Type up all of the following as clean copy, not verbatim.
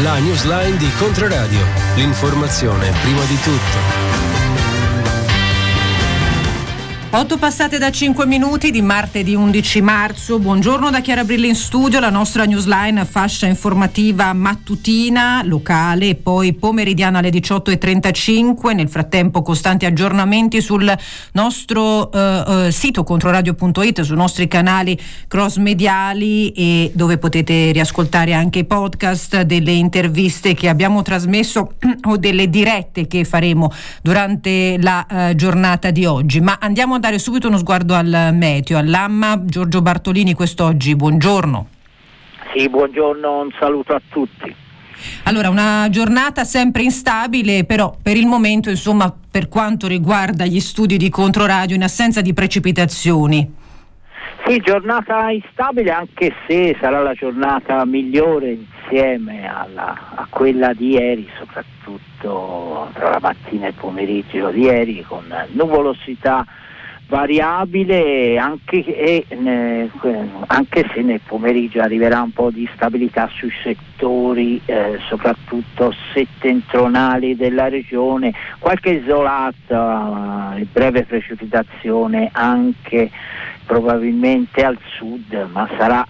La newsline di Controradio. L'informazione prima di tutto. 8 passate da 5 minuti di martedì 11 marzo. Buongiorno da Chiara Brilli in studio. La nostra newsline, fascia informativa mattutina, locale e poi pomeridiana alle 18:35. Nel frattempo costanti aggiornamenti sul nostro sito controradio.it, sui nostri canali cross mediali, e dove potete riascoltare anche i podcast delle interviste che abbiamo trasmesso o delle dirette che faremo durante la giornata di oggi. Ma andiamo a dare subito uno sguardo al meteo. All'AMMA Giorgio Bartolini quest'oggi, buongiorno. Sì, buongiorno, un saluto a tutti. Allora, una giornata sempre instabile, però per il momento, insomma, per quanto riguarda gli studi di Controradio, in assenza di precipitazioni. Sì, giornata instabile, anche se sarà la giornata migliore insieme a quella di ieri, soprattutto tra la mattina e il pomeriggio di ieri, con nuvolosità variabile, anche se nel pomeriggio arriverà un po' di stabilità sui settori soprattutto settentrionali della regione, qualche isolata e breve precipitazione anche probabilmente al sud, ma saranno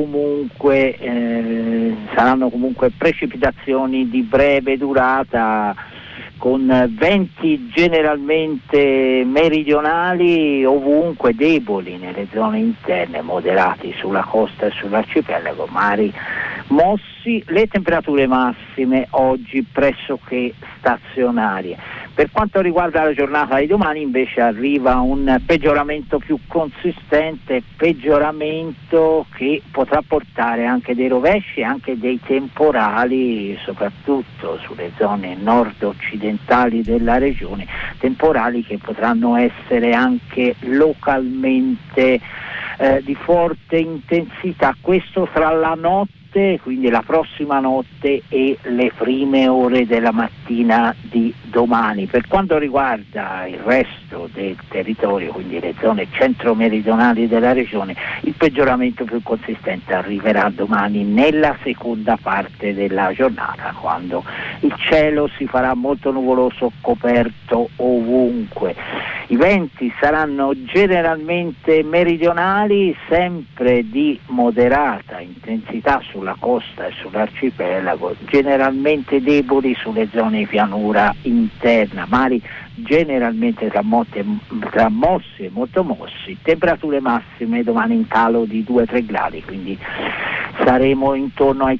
comunque precipitazioni di breve durata, con venti generalmente meridionali ovunque, deboli nelle zone interne, moderati sulla costa e sull'arcipelago, mari mossi. Le temperature massime oggi pressoché stazionarie. Per quanto riguarda la giornata di domani invece arriva un peggioramento più consistente, peggioramento che potrà portare anche dei rovesci e anche dei temporali, soprattutto sulle zone nord-occidentali della regione, temporali che potranno essere anche localmente di forte intensità, questo tra la notte, quindi la prossima notte, e le prime ore della mattina di domani. Per quanto riguarda il resto del territorio, quindi le zone centro-meridionali della regione, il peggioramento più consistente arriverà domani nella seconda parte della giornata, quando il cielo si farà molto nuvoloso, coperto ovunque. I venti saranno generalmente meridionali, sempre di moderata intensità sulla costa e sull'arcipelago, generalmente deboli sulle zone di pianura interna, mari generalmente tra mossi e molto mossi. Temperature massime domani in calo di 2-3 gradi, quindi saremo intorno ai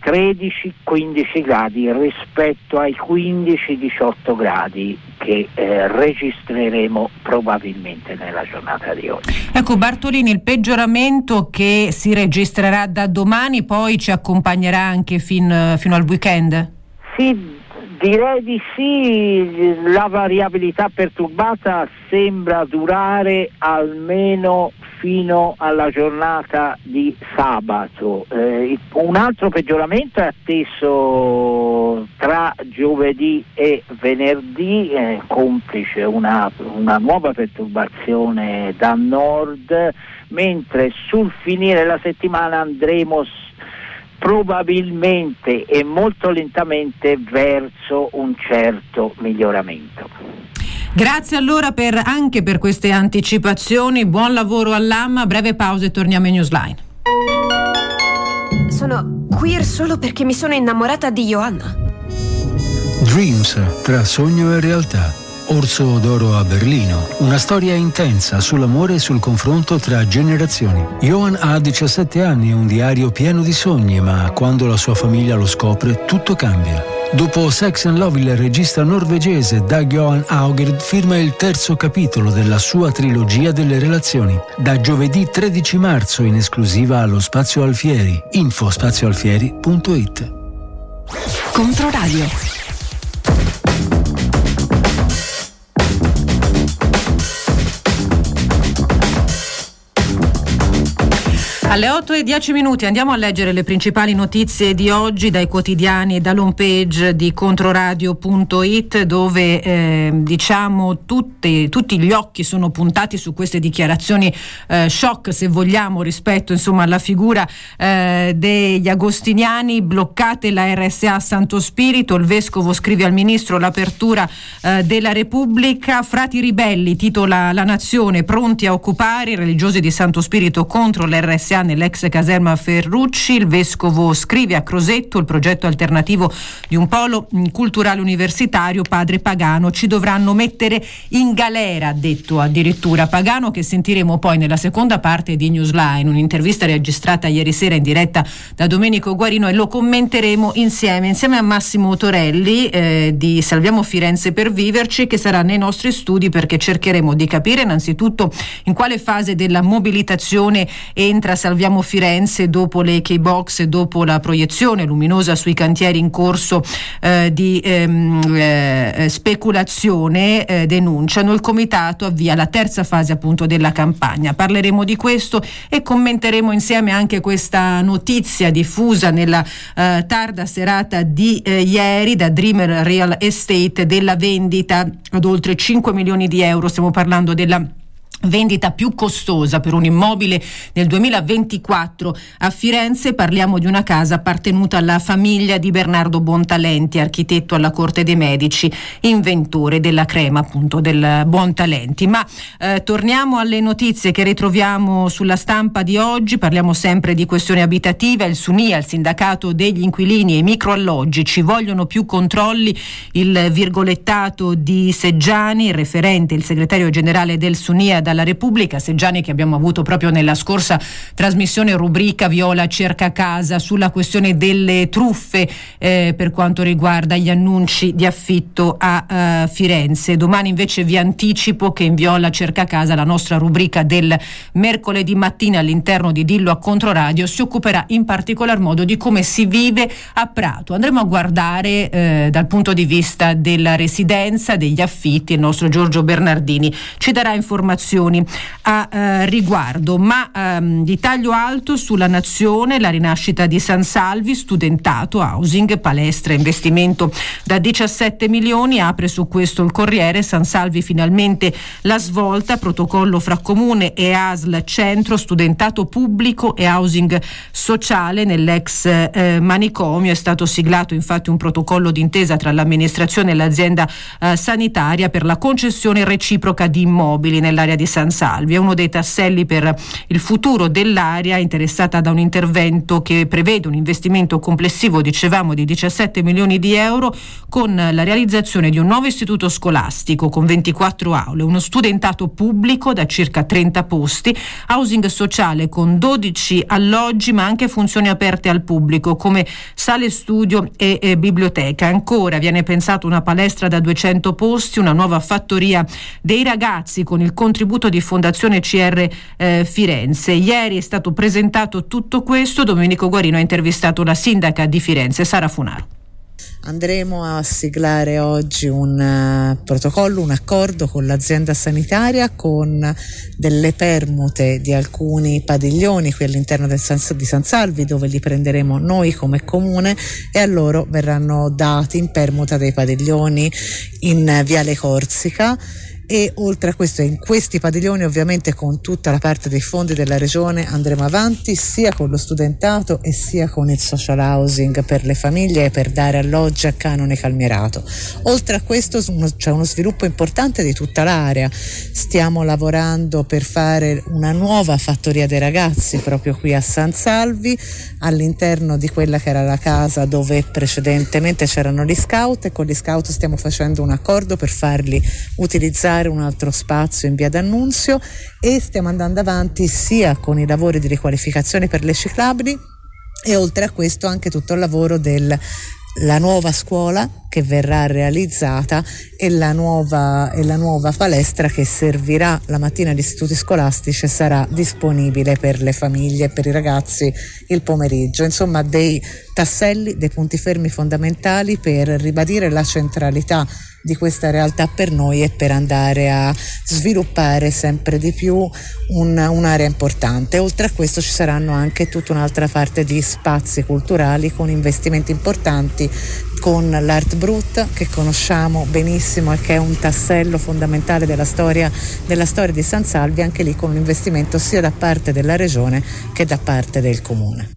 13-15 gradi rispetto ai 15-18 gradi che registreremo probabilmente nella giornata di oggi. Ecco Bartolini, il peggioramento che si registrerà da domani poi ci accompagnerà anche fino al weekend? Sì, direi di sì. La variabilità perturbata sembra durare almeno fino alla giornata di sabato. Un altro peggioramento è atteso tra giovedì e venerdì, complice una nuova perturbazione da nord, mentre sul finire la settimana andremo probabilmente e molto lentamente verso un certo miglioramento. Grazie allora anche per queste anticipazioni, buon lavoro all'AMMA, breve pausa e torniamo in Newsline. Sono queer solo perché mi sono innamorata di Johanna. Dreams, tra sogno e realtà. Orso d'oro a Berlino, una storia intensa sull'amore e sul confronto tra generazioni. Johan ha 17 anni e un diario pieno di sogni, ma quando la sua famiglia lo scopre, tutto cambia. Dopo Sex and Love, il regista norvegese Dag Johan Augerd firma il terzo capitolo della sua trilogia delle relazioni. Da giovedì 13 marzo in esclusiva allo Spazio Alfieri. Info spazioalfieri.it. Controradio. Alle 8:10 andiamo a leggere le principali notizie di oggi dai quotidiani e dall'home page di Controradio.it, dove tutti gli occhi sono puntati su queste dichiarazioni shock, se vogliamo, rispetto alla figura degli agostiniani. Bloccate la RSA Santo Spirito, il vescovo scrive al ministro l'apertura della Repubblica. Frati ribelli, titola La Nazione, pronti a occupare, i religiosi di Santo Spirito contro l'RSA nell'ex caserma Ferrucci. Il vescovo scrive a Crosetto, il progetto alternativo di un polo culturale universitario, padre Pagano, ci dovranno mettere in galera, ha detto addirittura Pagano, che sentiremo poi nella seconda parte di Newsline, un'intervista registrata ieri sera in diretta da Domenico Guarino, e lo commenteremo insieme a Massimo Torelli di Salviamo Firenze per Viverci, che sarà nei nostri studi, perché cercheremo di capire innanzitutto in quale fase della mobilitazione entra Salviamo Firenze dopo le K-Box e dopo la proiezione luminosa sui cantieri in corso di speculazione. Denunciano, il comitato avvia la terza fase appunto della campagna. Parleremo di questo e commenteremo insieme anche questa notizia diffusa nella tarda serata di ieri da Dreamer Real Estate della vendita ad oltre 5 milioni di euro. Stiamo parlando della vendita più costosa per un immobile nel 2024 a Firenze. Parliamo di una casa appartenuta alla famiglia di Bernardo Buontalenti, architetto alla Corte dei Medici, inventore della crema appunto del Buontalenti. Ma torniamo alle notizie che ritroviamo sulla stampa di oggi. Parliamo sempre di questione abitativa. Il Sunia, il sindacato degli inquilini e i microalloggi, ci vogliono più controlli, il virgolettato di Seggiani, il referente, il segretario generale del Sunia dalla Repubblica. Seggiani, che abbiamo avuto proprio nella scorsa trasmissione rubrica Viola cerca casa sulla questione delle truffe per quanto riguarda gli annunci di affitto a Firenze. Domani invece vi anticipo che in Viola cerca casa, la nostra rubrica del mercoledì mattina all'interno di Dillo a Controradio, si occuperà in particolar modo di come si vive a Prato. Andremo a guardare dal punto di vista della residenza, degli affitti. Il nostro Giorgio Bernardini ci darà informazioni a riguardo. Ma di taglio alto sulla Nazione, la rinascita di San Salvi, studentato, housing, palestra, investimento da 17 milioni, apre su questo il Corriere. San Salvi finalmente la svolta, protocollo fra comune e ASL centro, studentato pubblico e housing sociale nell'ex manicomio. È stato siglato infatti un protocollo d'intesa tra l'amministrazione e l'azienda sanitaria per la concessione reciproca di immobili nell'area di San Salvi. È uno dei tasselli per il futuro dell'area, interessata da un intervento che prevede un investimento complessivo, dicevamo, di 17 milioni di euro, con la realizzazione di un nuovo istituto scolastico con 24 aule, uno studentato pubblico da circa 30 posti, housing sociale con 12 alloggi, ma anche funzioni aperte al pubblico come sale studio e biblioteca. Ancora viene pensata una palestra da 200 posti, una nuova fattoria dei ragazzi con il contributo di Fondazione CR Firenze. Ieri è stato presentato tutto questo. Domenico Guarino ha intervistato la sindaca di Firenze, Sara Funaro. Andremo a siglare oggi un protocollo, un accordo con l'azienda sanitaria, con delle permute di alcuni padiglioni qui all'interno di San Salvi, dove li prenderemo noi come comune, e a loro verranno dati in permuta dei padiglioni in Viale Corsica. E oltre a questo, in questi padiglioni, ovviamente con tutta la parte dei fondi della regione, andremo avanti sia con lo studentato e sia con il social housing per le famiglie e per dare alloggi a canone calmierato. Oltre a questo c'è uno sviluppo importante di tutta l'area. Stiamo lavorando per fare una nuova fattoria dei ragazzi proprio qui a San Salvi, all'interno di quella che era la casa dove precedentemente c'erano gli scout, e con gli scout stiamo facendo un accordo per farli utilizzare un altro spazio in via D'Annunzio, e stiamo andando avanti sia con i lavori di riqualificazione per le ciclabili, e oltre a questo anche tutto il lavoro della nuova scuola che verrà realizzata e la nuova palestra che servirà la mattina agli istituti scolastici e sarà disponibile per le famiglie e per i ragazzi il pomeriggio. Insomma, dei tasselli, dei punti fermi fondamentali per ribadire la centralità di questa realtà per noi e per andare a sviluppare sempre di più un'area importante. Oltre a questo ci saranno anche tutta un'altra parte di spazi culturali con investimenti importanti, con l'Art Brut che conosciamo benissimo e che è un tassello fondamentale della storia di San Salvi, anche lì con un investimento sia da parte della regione che da parte del comune.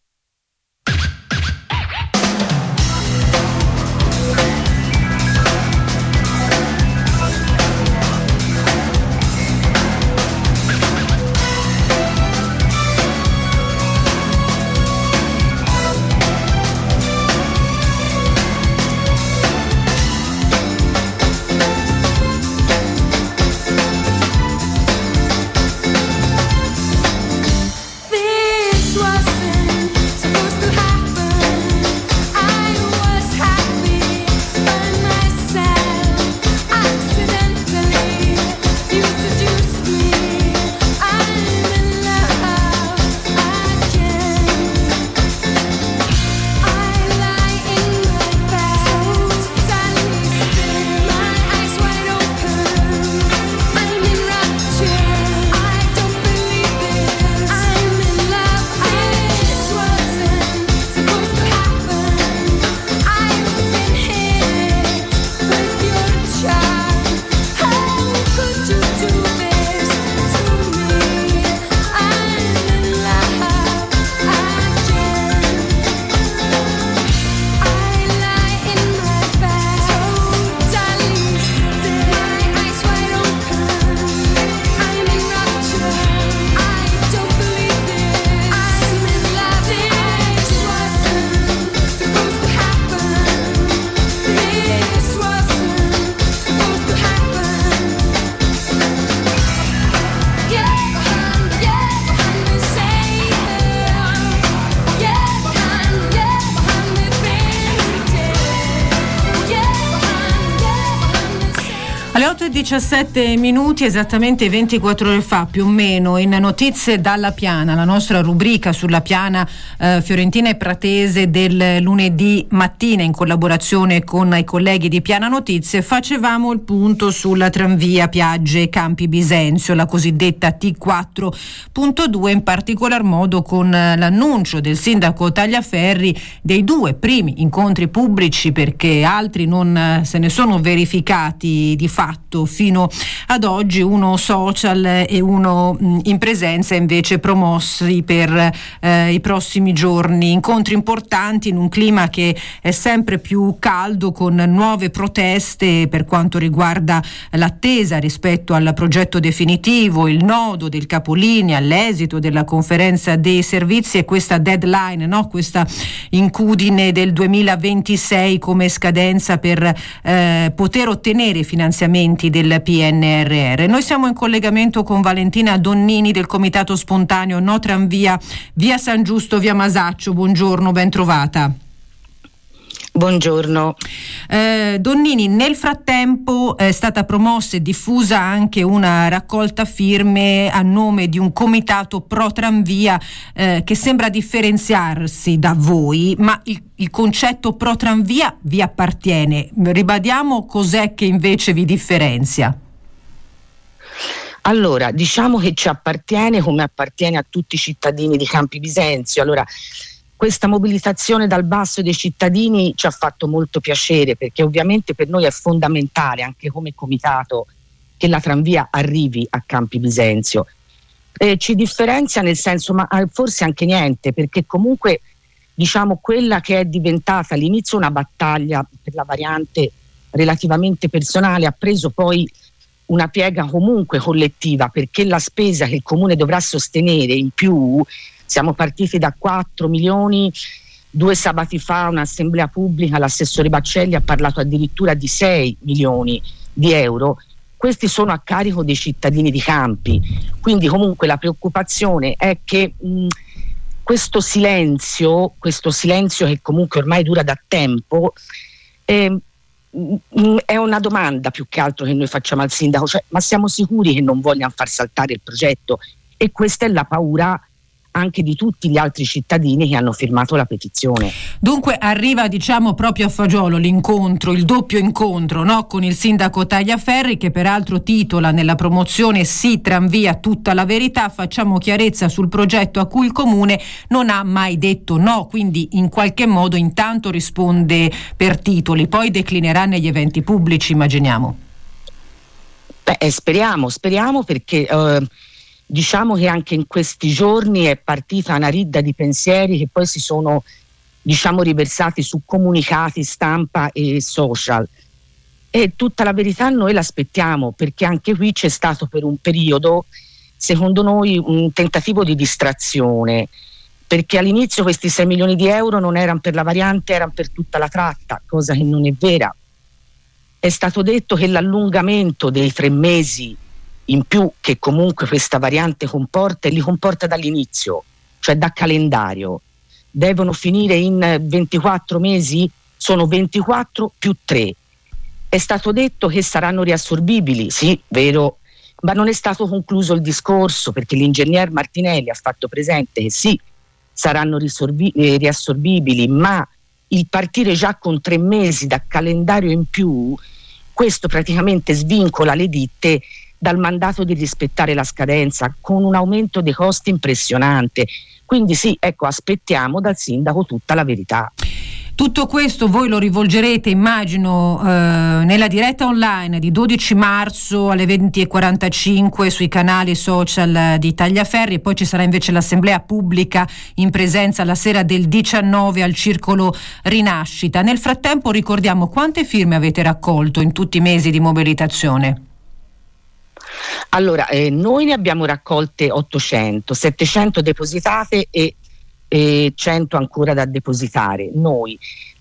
Alle 8:17, esattamente 24 ore fa più o meno, in Notizie dalla Piana, la nostra rubrica sulla Piana fiorentina e pratese del lunedì mattina, in collaborazione con i colleghi di Piana Notizie, facevamo il punto sulla tranvia Piagge Campi Bisenzio, la cosiddetta T4.2, in particolar modo con l'annuncio del sindaco Tagliaferri dei 2 primi incontri pubblici, perché altri non se ne sono verificati di fatto fino ad oggi, uno social e uno in presenza, invece promossi per i prossimi giorni. Incontri importanti in un clima che è sempre più caldo, con nuove proteste per quanto riguarda l'attesa rispetto al progetto definitivo, il nodo del capolinea all'esito della conferenza dei servizi e questa deadline, questa incudine del 2026 come scadenza per poter ottenere finanziamenti del PNRR. Noi siamo in collegamento con Valentina Donnini del Comitato Spontaneo No Tranvia via San Giusto, via Masaccio. Buongiorno, ben trovata. Buongiorno. Donnini, nel frattempo è stata promossa e diffusa anche una raccolta firme a nome di un comitato pro tranvia che sembra differenziarsi da voi, ma il concetto pro tranvia vi appartiene. Ribadiamo cos'è che invece vi differenzia. Allora, diciamo che ci appartiene come appartiene a tutti i cittadini di Campi Bisenzio. Allora, questa mobilitazione dal basso dei cittadini ci ha fatto molto piacere, perché ovviamente per noi è fondamentale, anche come comitato, che la tranvia arrivi a Campi Bisenzio. Ci differenzia nel senso, ma forse anche niente, perché comunque diciamo quella che è diventata all'inizio una battaglia per la variante relativamente personale ha preso poi una piega comunque collettiva, perché la spesa che il comune dovrà sostenere in più, siamo partiti da 4 milioni, 2 sabati fa un'assemblea pubblica, l'assessore Baccelli ha parlato addirittura di 6 milioni di euro, questi sono a carico dei cittadini di Campi, quindi comunque la preoccupazione è che questo silenzio che comunque ormai dura da tempo, è una domanda più che altro che noi facciamo al sindaco, cioè, ma siamo sicuri che non vogliano far saltare il progetto? E questa è la paura anche di tutti gli altri cittadini che hanno firmato la petizione. Dunque arriva, diciamo, proprio a fagiolo l'incontro, il doppio incontro, no? Con il sindaco Tagliaferri, che peraltro titola nella promozione "Sì, tranvia, tutta la verità, facciamo chiarezza sul progetto a cui il comune non ha mai detto no", quindi in qualche modo intanto risponde per titoli, poi declinerà negli eventi pubblici, immaginiamo. Speriamo perché diciamo che anche in questi giorni è partita una ridda di pensieri che poi si sono, diciamo, riversati su comunicati, stampa e social, e tutta la verità noi l'aspettiamo, perché anche qui c'è stato per un periodo, secondo noi, un tentativo di distrazione, perché all'inizio questi 6 milioni di euro non erano per la variante, erano per tutta la tratta, cosa che non è vera. È stato detto che l'allungamento dei 3 mesi in più che comunque questa variante comporta, e li comporta dall'inizio, cioè da calendario, devono finire in 24 mesi, sono 24 più 3. È stato detto che saranno riassorbibili, sì, vero, ma non è stato concluso il discorso, perché l'ingegner Martinelli ha fatto presente che sì, saranno riassorbibili, ma il partire già con 3 mesi da calendario in più, questo praticamente svincola le ditte dal mandato di rispettare la scadenza, con un aumento dei costi impressionante. Quindi sì, ecco, aspettiamo dal sindaco tutta la verità. Tutto questo voi lo rivolgerete, immagino, nella diretta online di 12 marzo alle 20:45 sui canali social di Tagliaferri, e poi ci sarà invece l'assemblea pubblica in presenza la sera del 19 al Circolo Rinascita. Nel frattempo ricordiamo quante firme avete raccolto in tutti i mesi di mobilitazione. Allora, noi ne abbiamo raccolte 800, 700 depositate e 100 ancora da depositare. Noi,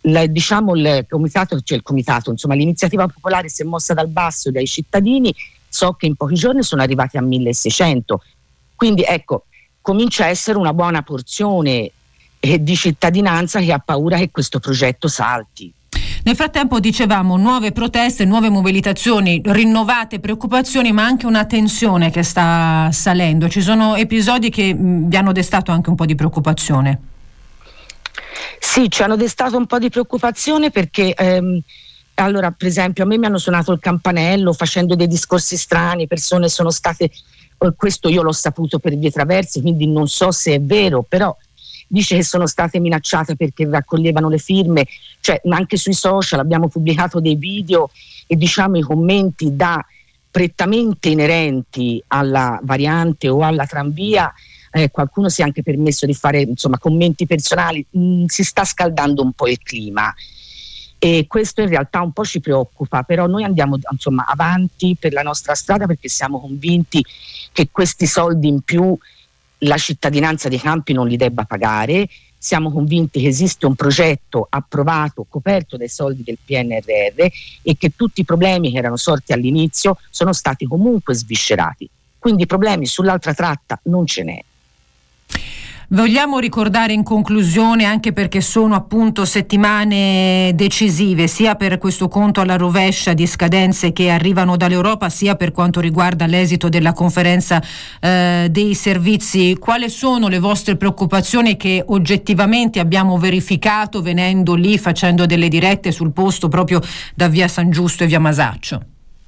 il comitato, insomma, l'iniziativa popolare si è mossa dal basso dai cittadini, so che in pochi giorni sono arrivati a 1600, quindi ecco, comincia a essere una buona porzione di cittadinanza che ha paura che questo progetto salti. Nel frattempo, dicevamo, nuove proteste, nuove mobilitazioni, rinnovate preoccupazioni, ma anche una tensione che sta salendo. Ci sono episodi che vi hanno destato anche un po' di preoccupazione. Sì, ci hanno destato un po' di preoccupazione perché allora, per esempio, a me mi hanno suonato il campanello facendo dei discorsi strani, persone sono state, questo io l'ho saputo per vie traverse, quindi non so se è vero, però dice che sono state minacciate perché raccoglievano le firme, cioè anche sui social abbiamo pubblicato dei video e diciamo i commenti da prettamente inerenti alla variante o alla tranvia, qualcuno si è anche permesso di fare, insomma, commenti personali, si sta scaldando un po' il clima e questo in realtà un po' ci preoccupa, però noi andiamo, insomma, avanti per la nostra strada perché siamo convinti che questi soldi in più la cittadinanza dei campi non li debba pagare. Siamo convinti che esiste un progetto approvato, coperto dai soldi del PNRR e che tutti i problemi che erano sorti all'inizio sono stati comunque sviscerati. Quindi problemi sull'altra tratta non ce n'è. Vogliamo ricordare in conclusione, anche perché sono appunto settimane decisive sia per questo conto alla rovescia di scadenze che arrivano dall'Europa, sia per quanto riguarda l'esito della conferenza dei servizi, quali sono le vostre preoccupazioni che oggettivamente abbiamo verificato venendo lì, facendo delle dirette sul posto proprio da via San Giusto e via Masaccio?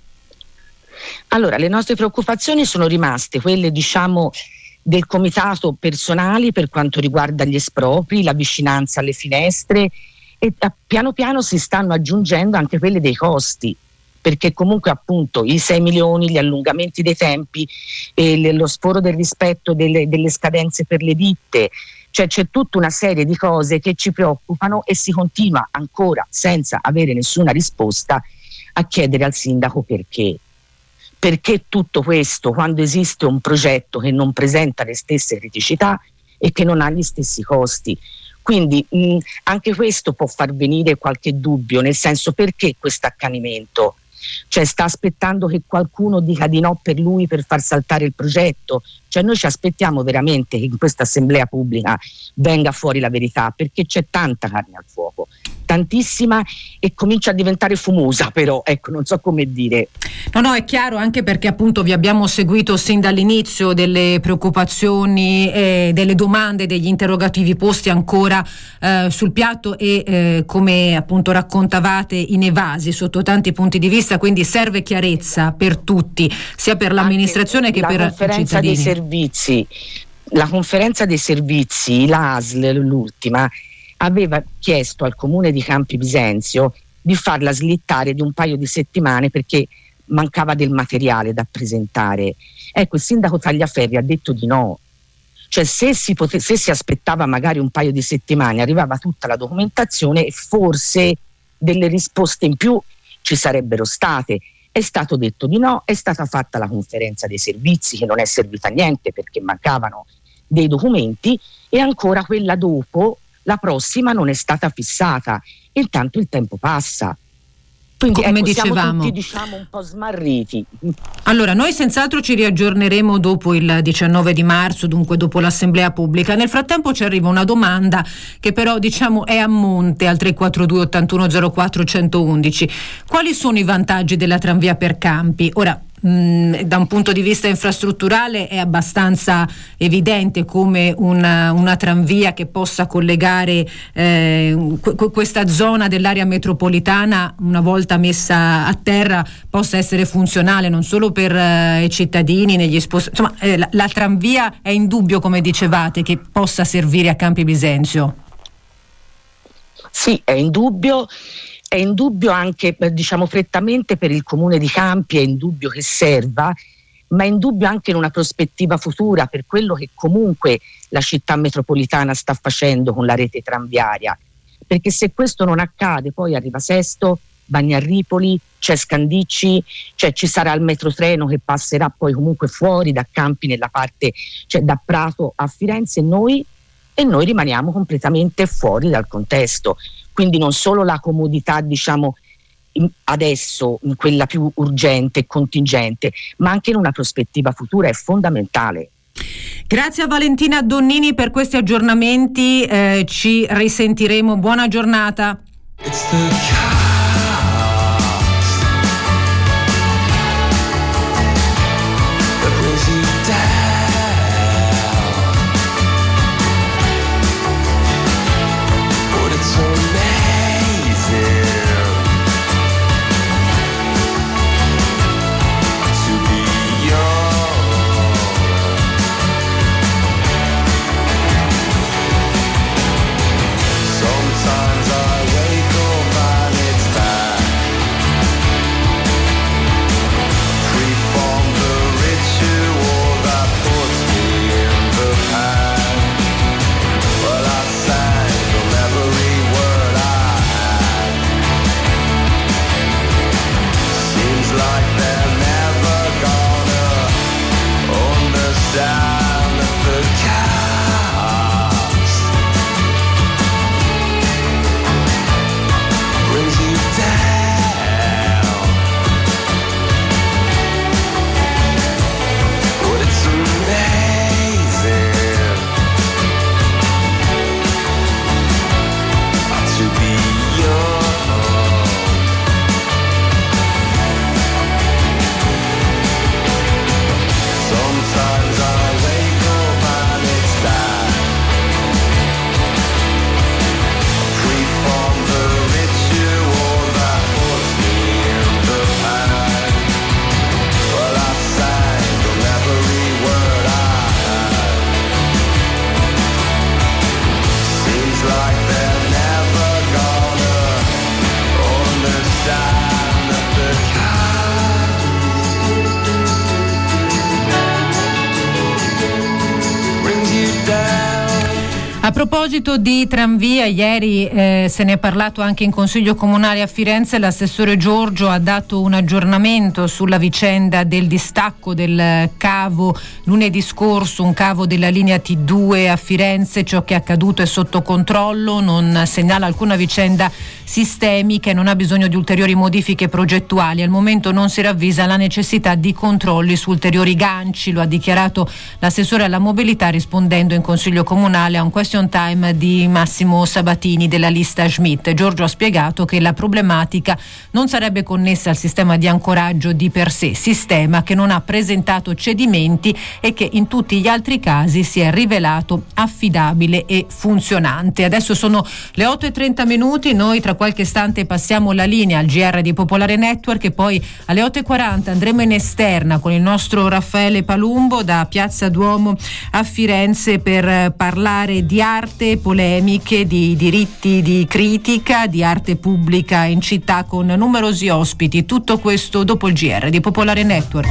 Allora, le nostre preoccupazioni sono rimaste quelle, diciamo, del comitato personali per quanto riguarda gli espropri, la vicinanza alle finestre, e piano piano si stanno aggiungendo anche quelle dei costi, perché comunque appunto i 6 milioni, gli allungamenti dei tempi, lo sforo del rispetto delle scadenze per le ditte, cioè c'è tutta una serie di cose che ci preoccupano e si continua ancora senza avere nessuna risposta a chiedere al sindaco perché. Perché tutto questo quando esiste un progetto che non presenta le stesse criticità e che non ha gli stessi costi? Quindi anche questo può far venire qualche dubbio, nel senso, perché questo accanimento? cioè sta aspettando che qualcuno dica di no per lui per far saltare il progetto. Cioè noi ci aspettiamo veramente che in questa assemblea pubblica venga fuori la verità, perché c'è tanta carne al fuoco, tantissima, e comincia a diventare fumosa, però ecco, non so come dire. No, è chiaro, anche perché appunto vi abbiamo seguito sin dall'inizio, delle preoccupazioni, delle domande, degli interrogativi posti ancora sul piatto e come appunto raccontavate inevasi sotto tanti punti di vista, quindi serve chiarezza per tutti, sia per l'amministrazione che per i cittadini. La conferenza dei servizi, l'ASL, l'ultima, aveva chiesto al comune di Campi Bisenzio di farla slittare di un paio di settimane perché mancava del materiale da presentare. Ecco, il sindaco Tagliaferri ha detto di no. Cioè se si aspettava magari un paio di settimane, arrivava tutta la documentazione e forse delle risposte in più ci sarebbero state. È stato detto di no, è stata fatta la conferenza dei servizi che non è servita a niente perché mancavano dei documenti, e ancora quella dopo, la prossima, non è stata fissata. Intanto il tempo passa. Quindi come dicevamo, siamo tutti un po' smarriti. Allora, noi senz'altro ci riaggiorneremo dopo il 19 di marzo, dunque dopo l'assemblea pubblica. Nel frattempo ci arriva una domanda che però è a monte al 342 8104 111. Quali sono i vantaggi della tranvia per Campi? Ora, da un punto di vista infrastrutturale è abbastanza evidente come una tranvia che possa collegare questa zona dell'area metropolitana, una volta messa a terra, possa essere funzionale non solo per i cittadini negli insomma, la tranvia è indubbio, come dicevate, che possa servire a Campi Bisenzio. Sì, è indubbio. È indubbio anche, prettamente per il comune di Campi, è indubbio che serva, ma è indubbio anche in una prospettiva futura per quello che comunque la città metropolitana sta facendo con la rete tranviaria. Perché se questo non accade, poi arriva Sesto, Bagnarripoli, c'è Scandicci, cioè ci sarà il metrotreno che passerà poi comunque fuori da Campi nella parte, cioè da Prato a Firenze, e noi rimaniamo completamente fuori dal contesto. Quindi non solo la comodità, adesso, in quella più urgente e contingente, ma anche in una prospettiva futura è fondamentale. Grazie a Valentina Donnini per questi aggiornamenti, ci risentiremo. Buona giornata. Sometimes I wake up and A proposito di tranvia, ieri se ne è parlato anche in Consiglio Comunale a Firenze. L'assessore Giorgio ha dato un aggiornamento sulla vicenda del distacco del cavo lunedì scorso, un cavo della linea T2 a Firenze. Ciò che è accaduto è sotto controllo, non segnala alcuna vicenda sistemica e non ha bisogno di ulteriori modifiche progettuali. Al momento non si ravvisa la necessità di controlli su ulteriori ganci, lo ha dichiarato l'assessore alla mobilità rispondendo in Consiglio Comunale a un question time di Massimo Sabatini della lista Schmidt. Giorgio ha spiegato che la problematica non sarebbe connessa al sistema di ancoraggio di per sé, sistema che non ha presentato cedimenti e che in tutti gli altri casi si è rivelato affidabile e funzionante. Adesso sono le 8:30, noi tra qualche istante passiamo la linea al GR di Popolare Network e poi alle 8:40 andremo in esterna con il nostro Raffaele Palumbo da Piazza Duomo a Firenze per parlare di arte, polemiche, di diritti di critica, di arte pubblica in città con numerosi ospiti. Tutto questo dopo il GR di Popolare Network.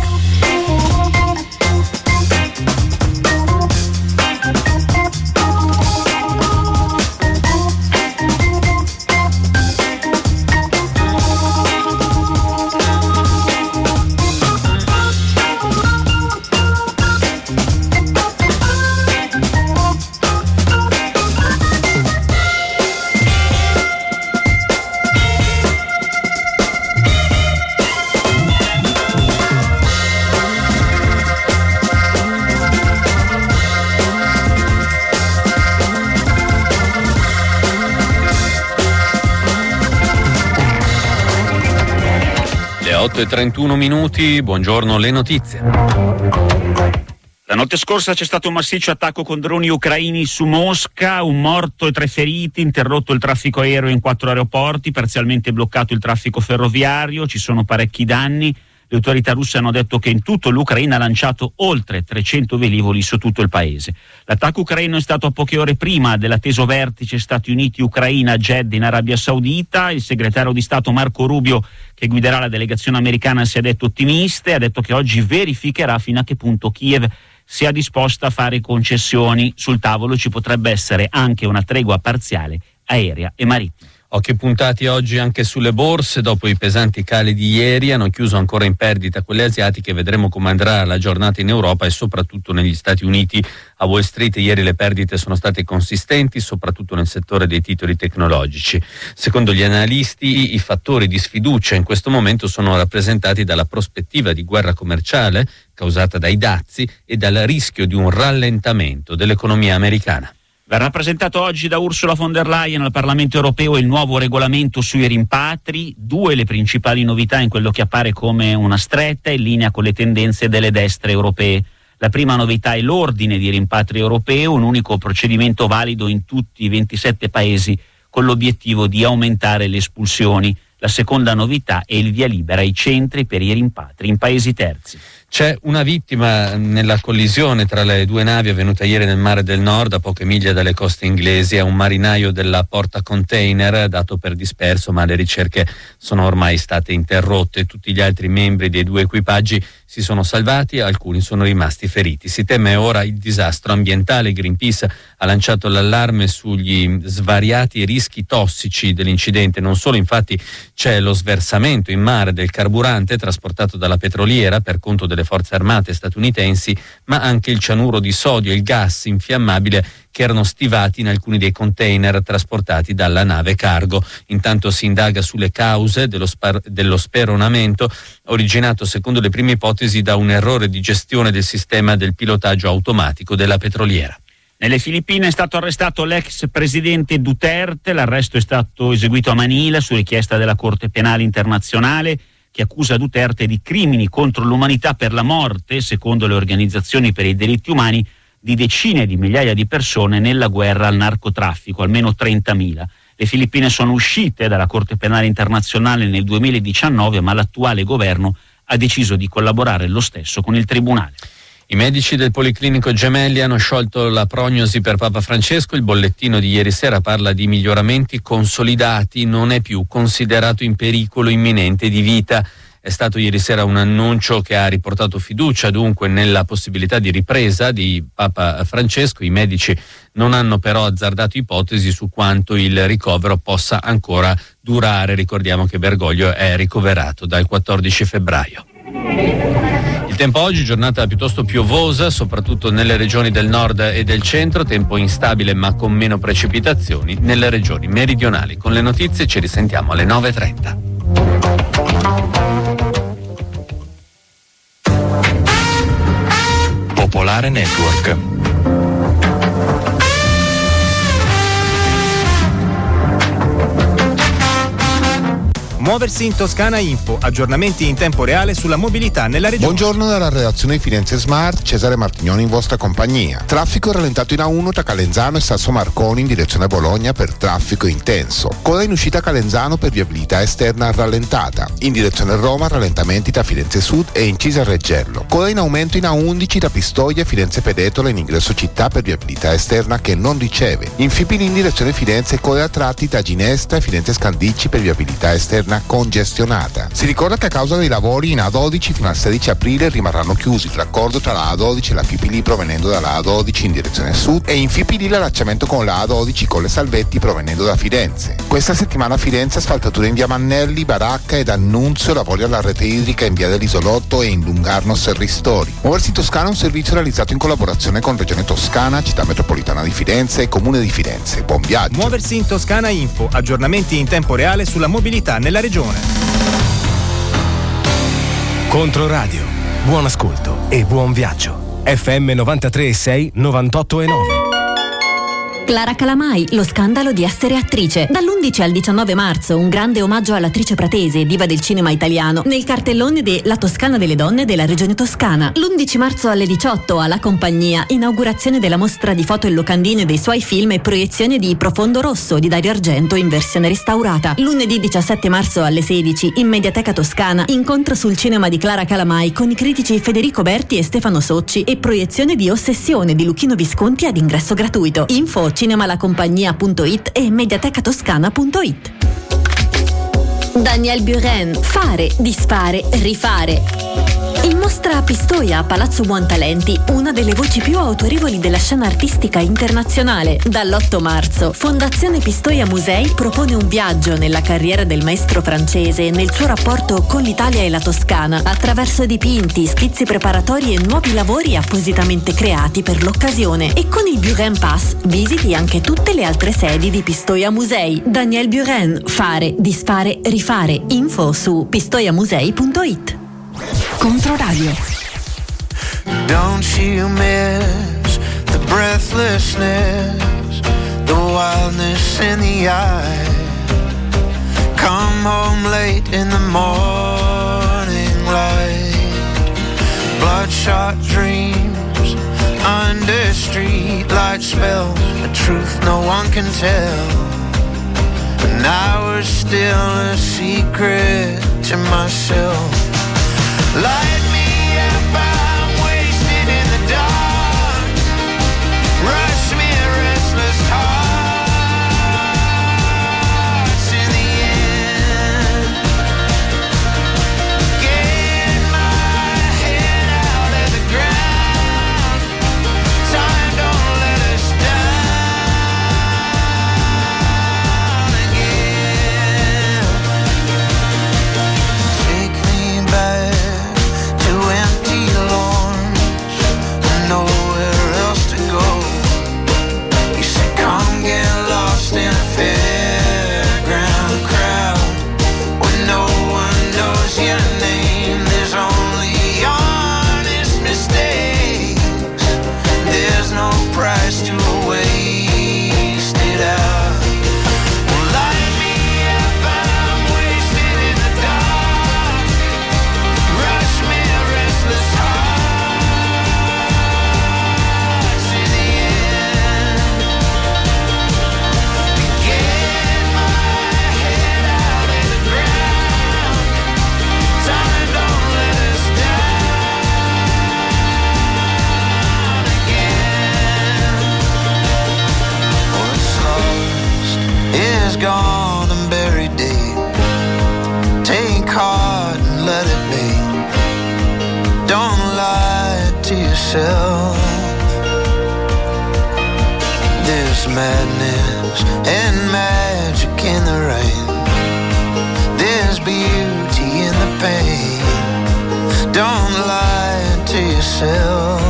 Le 8:31, buongiorno, le notizie. La notte scorsa c'è stato un massiccio attacco con droni ucraini su Mosca, un morto e 3 feriti, interrotto il traffico aereo in 4 aeroporti, parzialmente bloccato il traffico ferroviario, ci sono parecchi danni. Le autorità russe hanno detto che in tutto l'Ucraina ha lanciato oltre 300 velivoli su tutto il paese. L'attacco ucraino è stato a poche ore prima dell'atteso vertice Stati Uniti-Ucraina a Jeddah in Arabia Saudita. Il segretario di Stato Marco Rubio, che guiderà la delegazione americana, si è detto ottimista e ha detto che oggi verificherà fino a che punto Kiev sia disposta a fare concessioni. Sul tavolo ci potrebbe essere anche una tregua parziale aerea e marittima. Occhi puntati oggi anche sulle borse. Dopo i pesanti cali di ieri hanno chiuso ancora in perdita quelle asiatiche. Vedremo come andrà la giornata in Europa e soprattutto negli Stati Uniti. A Wall Street ieri le perdite sono state consistenti, soprattutto nel settore dei titoli tecnologici. Secondo gli analisti, i fattori di sfiducia in questo momento sono rappresentati dalla prospettiva di guerra commerciale causata dai dazi e dal rischio di un rallentamento dell'economia americana. Verrà presentato oggi da Ursula von der Leyen al Parlamento europeo il nuovo regolamento sui rimpatri, 2 le principali novità in quello che appare come una stretta in linea con le tendenze delle destre europee. La prima novità è l'ordine di rimpatri europeo, un unico procedimento valido in tutti i 27 paesi con l'obiettivo di aumentare le espulsioni. La seconda novità è il via libera ai centri per i rimpatri in paesi terzi. C'è una vittima nella collisione tra le 2 navi avvenuta ieri nel Mare del Nord, a poche miglia dalle coste inglesi. È un marinaio della porta container dato per disperso, ma le ricerche sono ormai state interrotte. Tutti gli altri membri dei 2 equipaggi si sono salvati, alcuni sono rimasti feriti. Si teme ora il disastro ambientale. Greenpeace ha lanciato l'allarme sugli svariati rischi tossici dell'incidente. Non solo, infatti, c'è lo sversamento in mare del carburante trasportato dalla petroliera per conto delle forze armate statunitensi, ma anche il cianuro di sodio e il gas infiammabile che erano stivati in alcuni dei container trasportati dalla nave cargo. Intanto si indaga sulle cause dello speronamento, originato secondo le prime ipotesi da un errore di gestione del sistema del pilotaggio automatico della petroliera. Nelle Filippine è stato arrestato l'ex presidente Duterte. L'arresto è stato eseguito a Manila su richiesta della Corte Penale Internazionale, che accusa Duterte di crimini contro l'umanità per la morte, secondo le organizzazioni per i diritti umani, di decine di migliaia di persone nella guerra al narcotraffico, almeno 30.000. Le Filippine sono uscite dalla Corte Penale Internazionale nel 2019, ma l'attuale governo ha deciso di collaborare lo stesso con il tribunale. I medici del Policlinico Gemelli hanno sciolto la prognosi per Papa Francesco. Il bollettino di ieri sera parla di miglioramenti consolidati, non è più considerato in pericolo imminente di vita. È stato ieri sera un annuncio che ha riportato fiducia dunque nella possibilità di ripresa di Papa Francesco. I medici non hanno però azzardato ipotesi su quanto il ricovero possa ancora durare. Ricordiamo che Bergoglio è ricoverato dal 14 febbraio. Il tempo oggi, giornata piuttosto piovosa, soprattutto nelle regioni del nord e del centro, tempo instabile ma con meno precipitazioni nelle regioni meridionali. Con le notizie ci risentiamo alle 9:30. Popolare Network. Muoversi in Toscana Info, aggiornamenti in tempo reale sulla mobilità nella regione. Buongiorno dalla redazione di Firenze Smart, Cesare Martignoni in vostra compagnia. Traffico rallentato in A1 tra Calenzano e Sasso Marconi in direzione Bologna per traffico intenso. Coda in uscita Calenzano per viabilità esterna rallentata. In direzione Roma rallentamenti tra Firenze Sud e Incisa Reggello. Coda in aumento in A11 da Pistoia e Firenze Pedetola in ingresso città per viabilità esterna che non riceve. In Fipili in direzione Firenze coda a tratti da Ginestra e Firenze Scandicci per viabilità esterna congestionata. Si ricorda che a causa dei lavori in A12 fino al 16 aprile rimarranno chiusi il raccordo tra la A12 e la Fipili provenendo dalla A12 in direzione sud e in Fipili l'allacciamento con la A12 con le Salvetti provenendo da Firenze. Questa settimana a Firenze asfaltature in via Mannelli, Baracca ed Annunzio, lavori alla rete idrica in via dell'Isolotto e in Lungarno Serristori. Muoversi Toscana è un servizio realizzato in collaborazione con Regione Toscana, Città Metropolitana di Firenze e Comune di Firenze. Buon viaggio. Muoversi in Toscana Info, aggiornamenti in tempo reale sulla mobilità nella regione. Controradio. Buon ascolto e buon viaggio. FM 93.6, 98.9. Clara Calamai, lo scandalo di essere attrice. Dall'11 al 19 marzo un grande omaggio all'attrice pratese, diva del cinema italiano, nel cartellone de La Toscana delle Donne della Regione Toscana. L'11 marzo alle 18 alla Compagnia, inaugurazione della mostra di foto e locandine dei suoi film e proiezione di Profondo Rosso di Dario Argento in versione restaurata. Lunedì 17 marzo alle 16 in Mediateca Toscana, incontro sul cinema di Clara Calamai con i critici Federico Berti e Stefano Socci e proiezione di Ossessione di Luchino Visconti ad ingresso gratuito. Info cinemalacompagnia.it e mediatecatoscana.it. Daniel Buren, fare, disfare, rifare. In mostra a Pistoia, Palazzo Buontalenti, una delle voci più autorevoli della scena artistica internazionale. Dall'8 marzo, Fondazione Pistoia Musei propone un viaggio nella carriera del maestro francese e nel suo rapporto con l'Italia e la Toscana, attraverso dipinti, schizzi preparatori e nuovi lavori appositamente creati per l'occasione. E con il Buren Pass visiti anche tutte le altre sedi di Pistoia Musei. Daniel Buren, fare, disfare, rifare. Info su pistoiamusei.it. Controradio. Don't you miss the breathlessness, the wildness in the eye? Come home late in the morning light, bloodshot dreams under streetlight spells, a truth no one can tell. And I was still a secret to myself. Light me up, I'm wasted in the dark. Rush me a restless hearts in the end. Get my head out of the ground. Time don't let us down again. Take me back to empty lawns, nowhere else to go. You said come get lost in a fairground crowd where no one knows your name. There's only honest mistakes. There's no price to waste it out. Well, light me up, I'm wasted in the dark. Rush me a restless hearts in the end. Get my head out of the ground. Time don't let us down again. There's madness and magic in the rain. There's beauty in the pain. Don't lie to yourself.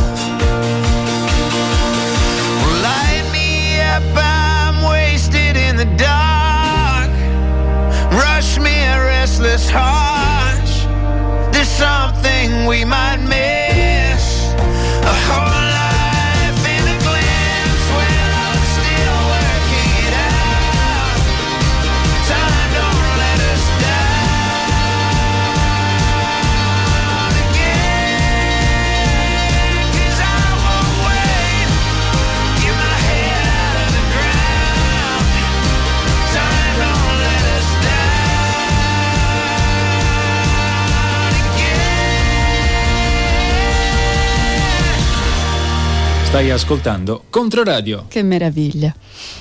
Light me up, I'm wasted in the dark. Rush me a restless heart. There's something we might miss. A whole life in a glimpse when I'm still working it out. Time don't let us down again, 'cause I won't wait. Get my head out of the ground. Time don't let us down again. Stai ascoltando Controradio. Che meraviglia.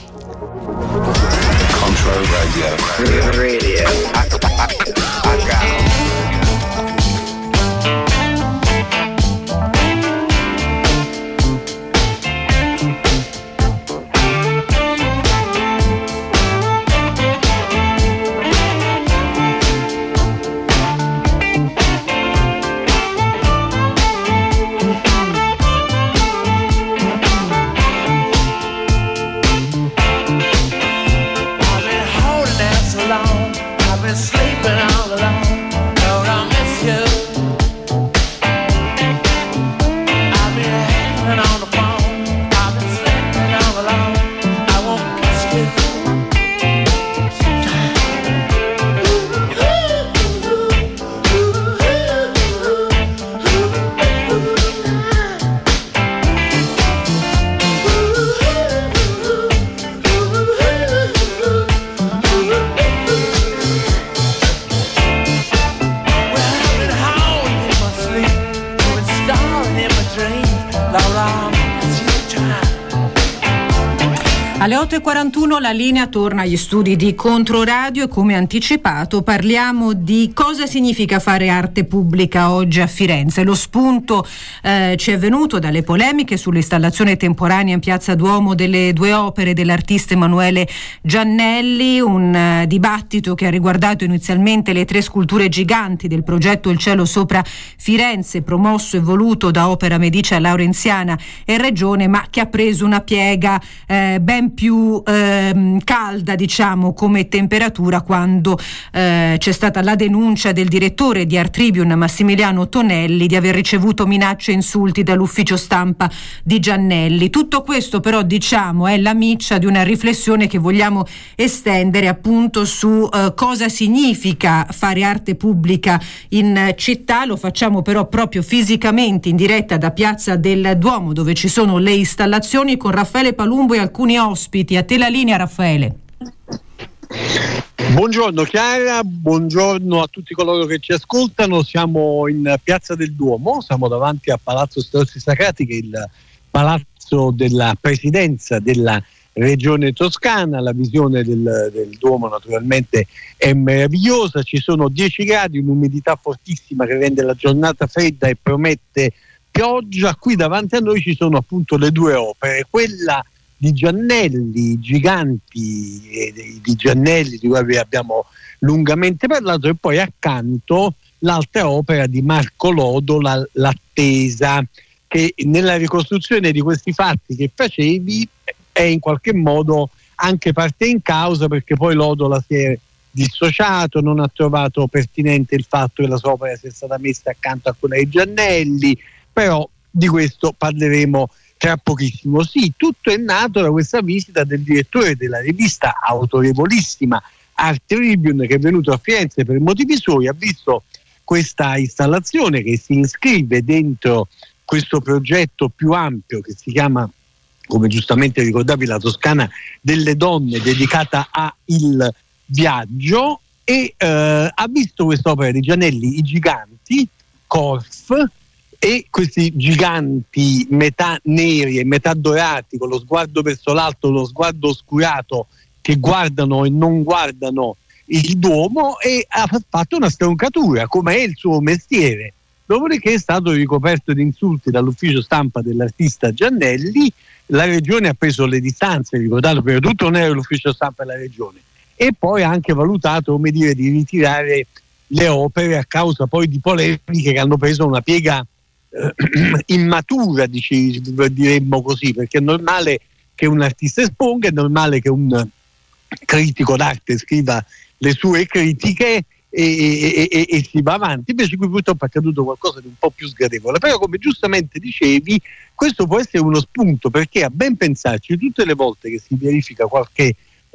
I've been holding out so long. I've been sleeping all alone. Lord, I miss you. I've been hanging on the phone. I've been sleeping all alone. I won't kiss you. Alle 8.41 la linea torna agli studi di Controradio e come anticipato parliamo di cosa significa fare arte pubblica oggi a Firenze. Lo spunto ci è venuto dalle polemiche sull'installazione temporanea in Piazza Duomo delle due opere dell'artista Emanuele Giannelli, un dibattito che ha riguardato inizialmente le 3 sculture giganti del progetto Il cielo sopra Firenze, promosso e voluto da Opera Medicea Laurenziana e Regione, ma che ha preso una piega ben più calda, diciamo, come temperatura quando c'è stata la denuncia del direttore di Art Tribune Massimiliano Tonelli di aver ricevuto minacce e insulti dall'ufficio stampa di Giannelli. Tutto questo però, diciamo, è la miccia di una riflessione che vogliamo estendere appunto su cosa significa fare arte pubblica in città. Lo facciamo però proprio fisicamente in diretta da Piazza del Duomo, dove ci sono le installazioni, con Raffaele Palumbo e alcuni ospiti. A te la linea, Raffaele. Buongiorno Chiara, buongiorno a tutti coloro che ci ascoltano. Siamo in Piazza del Duomo, siamo davanti a Palazzo Strozzi Sacrati, che è il palazzo della presidenza della Regione Toscana. La visione del Duomo naturalmente è meravigliosa, ci sono 10 gradi, un'umidità fortissima che rende la giornata fredda e promette pioggia. Qui davanti a noi ci sono appunto le due opere, quella di Giannelli, giganti di Giannelli, di cui abbiamo lungamente parlato, e poi accanto l'altra opera di Marco Lodo, L'Attesa, che nella ricostruzione di questi fatti che facevi è in qualche modo anche parte in causa, perché poi Lodo si è dissociato, non ha trovato pertinente il fatto che la sua opera sia stata messa accanto a quella di Giannelli, però di questo parleremo tra pochissimo. Sì, tutto è nato da questa visita del direttore della rivista autorevolissima Art Tribune, che è venuto a Firenze per motivi suoi, ha visto questa installazione che si iscrive dentro questo progetto più ampio che si chiama, come giustamente ricordavi, La Toscana delle donne, dedicata a il viaggio, e ha visto quest'opera di Giannelli, I giganti, Corf, e questi giganti metà neri e metà dorati, con lo sguardo verso l'alto, lo sguardo oscurato, che guardano e non guardano il Duomo, e ha fatto una stroncatura, come è il suo mestiere. dopodiché è stato ricoperto di insulti dall'ufficio stampa dell'artista Giannelli. La regione ha preso le distanze, ricordate, prima di tutto non era l'ufficio stampa della regione, e poi ha anche valutato, come dire, di ritirare le opere a causa poi di polemiche che hanno preso una piega immatura, diremmo così, perché è normale che un artista esponga, è normale che un critico d'arte scriva le sue critiche e si va avanti. Invece qui purtroppo è accaduto qualcosa di un po' più sgradevole, però come giustamente dicevi, questo può essere uno spunto, perché a ben pensarci, tutte le volte che si verifica qualche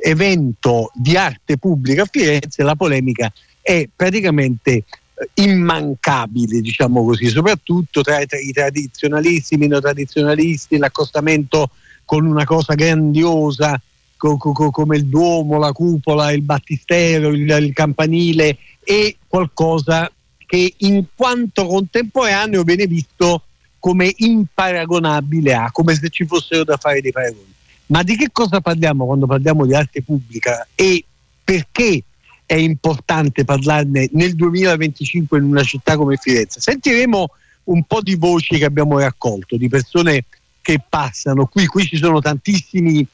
evento di arte pubblica a Firenze, la polemica è praticamente immancabile, diciamo così, soprattutto tra i tradizionalisti, i meno tradizionalisti, l'accostamento con una cosa grandiosa come il Duomo, la cupola, il battistero, il campanile, e qualcosa che in quanto contemporaneo viene visto come imparagonabile a, come se ci fossero da fare dei paragoni. Ma di che cosa parliamo quando parliamo di arte pubblica e perché è importante parlarne nel 2025 in una città come Firenze? Sentiremo un po' di voci che abbiamo raccolto, di persone che passano qui ci sono tantissimi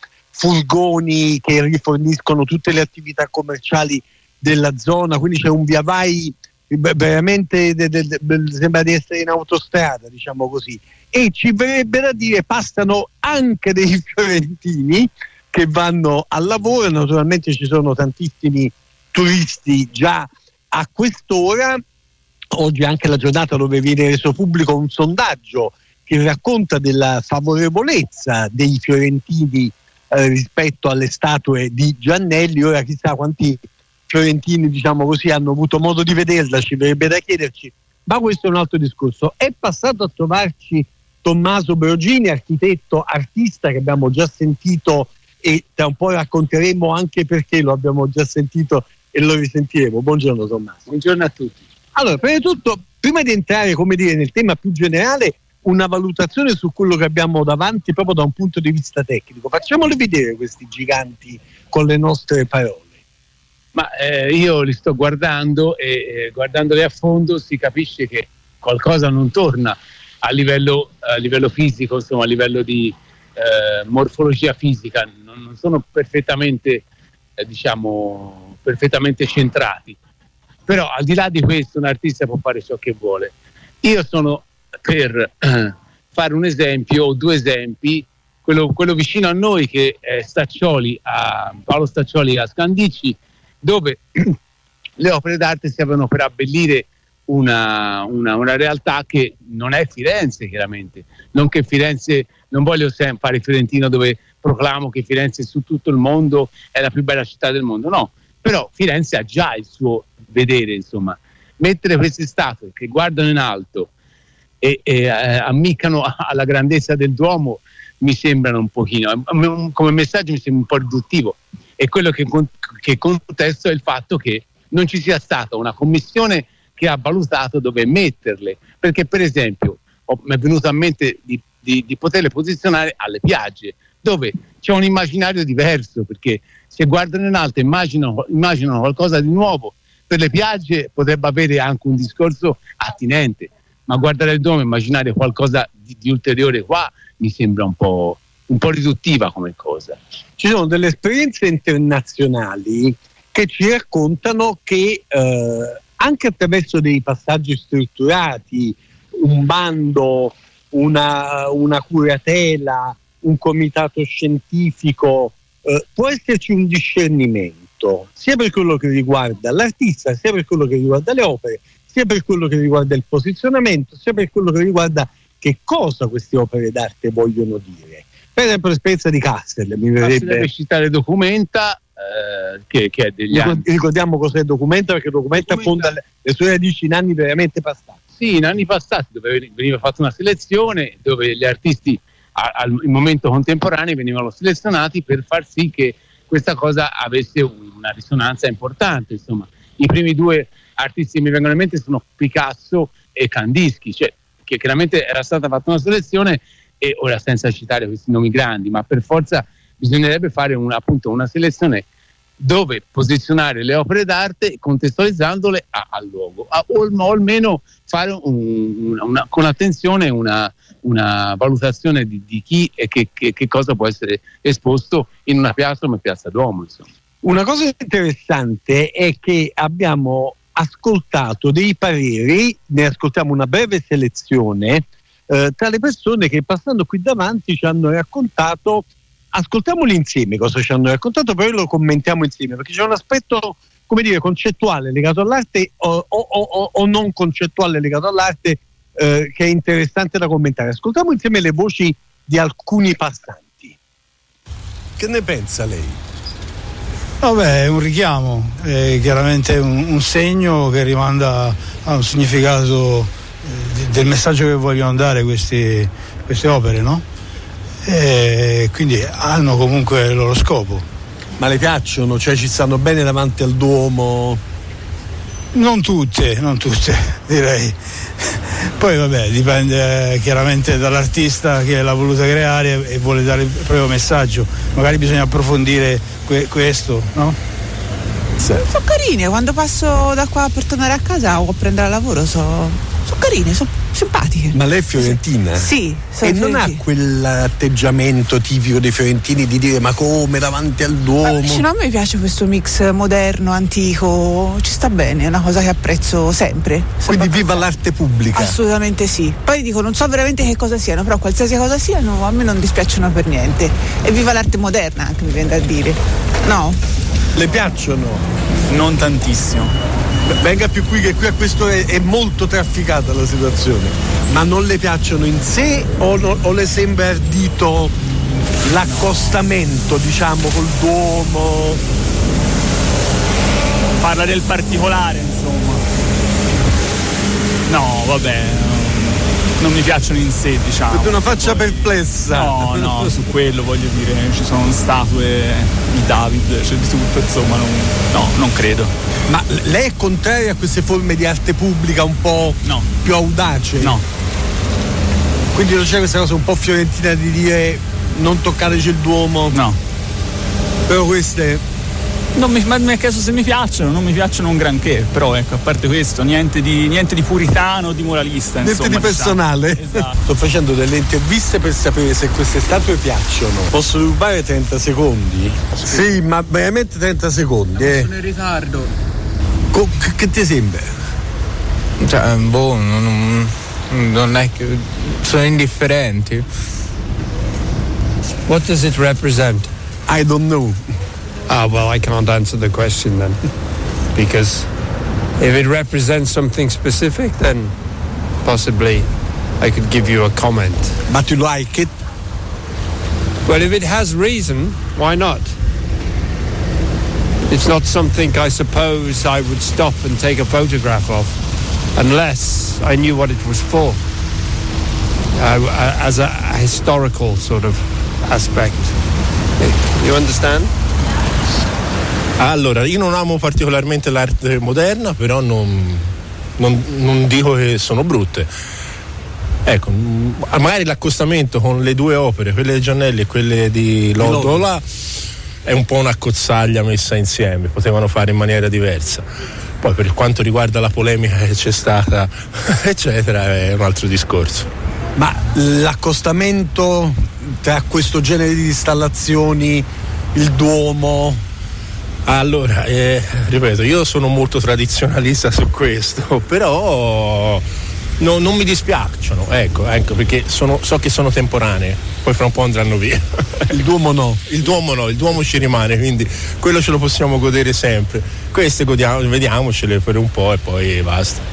furgoni che riforniscono tutte le attività commerciali della zona, quindi c'è un via vai veramente sembra di essere in autostrada, diciamo così, e ci verrebbe da dire passano anche dei fiorentini che vanno al lavoro. Naturalmente ci sono tantissimi turisti già a quest'ora. Oggi è anche la giornata dove viene reso pubblico un sondaggio che racconta della favorevolezza dei fiorentini rispetto alle statue di Giannelli. Ora chissà quanti fiorentini, diciamo così, hanno avuto modo di vederla, ci verrebbe da chiederci, ma questo è un altro discorso. È passato a trovarci Tommaso Brogini, architetto, artista, che abbiamo già sentito e tra un po' racconteremo anche perché lo abbiamo già sentito e lo risentiremo. Buongiorno Tommaso. Buongiorno a tutti. Allora, prima di tutto, prima di entrare, come dire, nel tema più generale, una valutazione su quello che abbiamo davanti proprio da un punto di vista tecnico. Facciamoli vedere questi giganti con le nostre parole. Ma io li sto guardando e guardandoli a fondo si capisce che qualcosa non torna a livello fisico, insomma a livello di morfologia fisica, non sono perfettamente perfettamente centrati. Però al di là di questo un artista può fare ciò che vuole. Io sono per fare un esempio o due esempi, quello vicino a noi che è Paolo Staccioli a Scandicci, dove le opere d'arte servono per abbellire una realtà che non è Firenze, chiaramente. Non che Firenze, non voglio fare fiorentino dove proclamo che Firenze su tutto il mondo è la più bella città del mondo, no, però Firenze ha già il suo vedere, insomma. Mettere queste statue che guardano in alto e ammiccano alla grandezza del Duomo mi sembrano un pochino, come messaggio mi sembra un po' riduttivo, e quello che contesto è il fatto che non ci sia stata una commissione che ha valutato dove metterle, perché per esempio mi è venuto a mente di poterle posizionare alle piagge, dove c'è un immaginario diverso, perché se guardano in alto immaginano qualcosa di nuovo. Per le piagge potrebbe avere anche un discorso attinente, ma guardare il Duomo e immaginare qualcosa di ulteriore qua mi sembra un po' riduttiva come cosa. Ci sono delle esperienze internazionali che ci raccontano che anche attraverso dei passaggi strutturati, un bando, una curatela, un comitato scientifico, può esserci un discernimento sia per quello che riguarda l'artista, sia per quello che riguarda le opere, sia per quello che riguarda il posizionamento, sia per quello che riguarda che cosa queste opere d'arte vogliono dire. Per esempio l'esperienza di Kassel mi verrebbe citare Documenta, che è degli anni. Ricordiamo cos'è Documenta, perché Documenta fonda le sue radici in anni veramente passati. Sì, in anni passati, dove veniva fatta una selezione, dove gli artisti al momento contemporaneo venivano selezionati per far sì che questa cosa avesse una risonanza importante. Insomma, i primi due artisti che mi vengono in mente sono Picasso e Kandinsky, cioè che chiaramente era stata fatta una selezione, e ora senza citare questi nomi grandi, ma per forza bisognerebbe fare appunto una selezione dove posizionare le opere d'arte contestualizzandole al luogo, o almeno fare con attenzione una valutazione di chi e che cosa può essere esposto in una piazza come Piazza Duomo, insomma. Una cosa interessante è che abbiamo ascoltato dei pareri, ne ascoltiamo una breve selezione tra le persone che passando qui davanti ci hanno raccontato. Ascoltiamoli insieme cosa ci hanno raccontato, poi lo commentiamo insieme, perché c'è un aspetto, come dire, concettuale legato all'arte o non concettuale legato all'arte che è interessante da commentare. Ascoltiamo insieme le voci di alcuni passanti. Che ne pensa lei? Vabbè, è un richiamo, è chiaramente un segno che rimanda a un significato del messaggio che vogliono dare queste opere, no? E quindi hanno comunque il loro scopo. Ma le piacciono? Cioè ci stanno bene davanti al Duomo? Non tutte direi. Poi vabbè, dipende chiaramente dall'artista che l'ha voluta creare e vuole dare il proprio messaggio. Magari bisogna approfondire questo, no? Sono carine, quando passo da qua per tornare a casa o a prendere lavoro sono carine, sono simpatiche. Ma lei è fiorentina? Sì, e non ha quell'atteggiamento tipico dei fiorentini di dire ma come davanti al Duomo? No, a me piace questo mix moderno, antico, ci sta bene, è una cosa che apprezzo sempre. Quindi viva l'arte pubblica? Assolutamente sì. Poi dico, non so veramente che cosa siano, però qualsiasi cosa siano a me non dispiacciono per niente. E viva l'arte moderna anche, mi viene da dire. No? Le piacciono? Non tantissimo. Venga più qui, che qui a questo è molto trafficata la situazione. Ma non le piacciono in sé o le sembra ardito l'accostamento, diciamo, col Duomo? Parla del particolare, insomma. No, vabbè, non mi piacciono in sé, diciamo. Avete una faccia perplessa. No, su quello voglio dire, ci sono statue di David, c'è di tutto, insomma, non credo. Ma lei è contraria a queste forme di arte pubblica un po' più audace? No. Quindi non c'è questa cosa un po' fiorentina di dire non toccateci il Duomo? No. Però queste... Ma mi ha chiesto se mi piacciono, non mi piacciono un granché, però ecco, a parte questo, niente di puritano, di moralista, niente di personale. Esatto. Sto facendo delle interviste per sapere se queste statue piacciono. Posso rubare 30 secondi? Sì, ma veramente 30 secondi. Sono in ritardo. Che ti sembra? Cioè, non è che sono indifferenti. What does it represent? I don't know. Well, I can't answer the question then, because if it represents something specific, then possibly I could give you a comment. But you like it? Well, if it has reason, why not? It's not something I suppose I would stop and take a photograph of, unless I knew what it was for, as a historical sort of aspect. You understand? Allora, io non amo particolarmente l'arte moderna, però non dico che sono brutte. Ecco, magari l'accostamento con le due opere, quelle di Giannelli e quelle di Lodola, è un po' una cozzaglia messa insieme, potevano fare in maniera diversa. Poi per quanto riguarda la polemica che c'è stata, eccetera, è un altro discorso. Ma l'accostamento tra questo genere di installazioni, il Duomo... Allora, ripeto, io sono molto tradizionalista su questo, però non mi dispiacciono, ecco, perché so che sono temporanee, poi fra un po' andranno via. Il Duomo no? Il Duomo ci rimane, quindi quello ce lo possiamo godere sempre. Queste vediamocele per un po' e poi basta.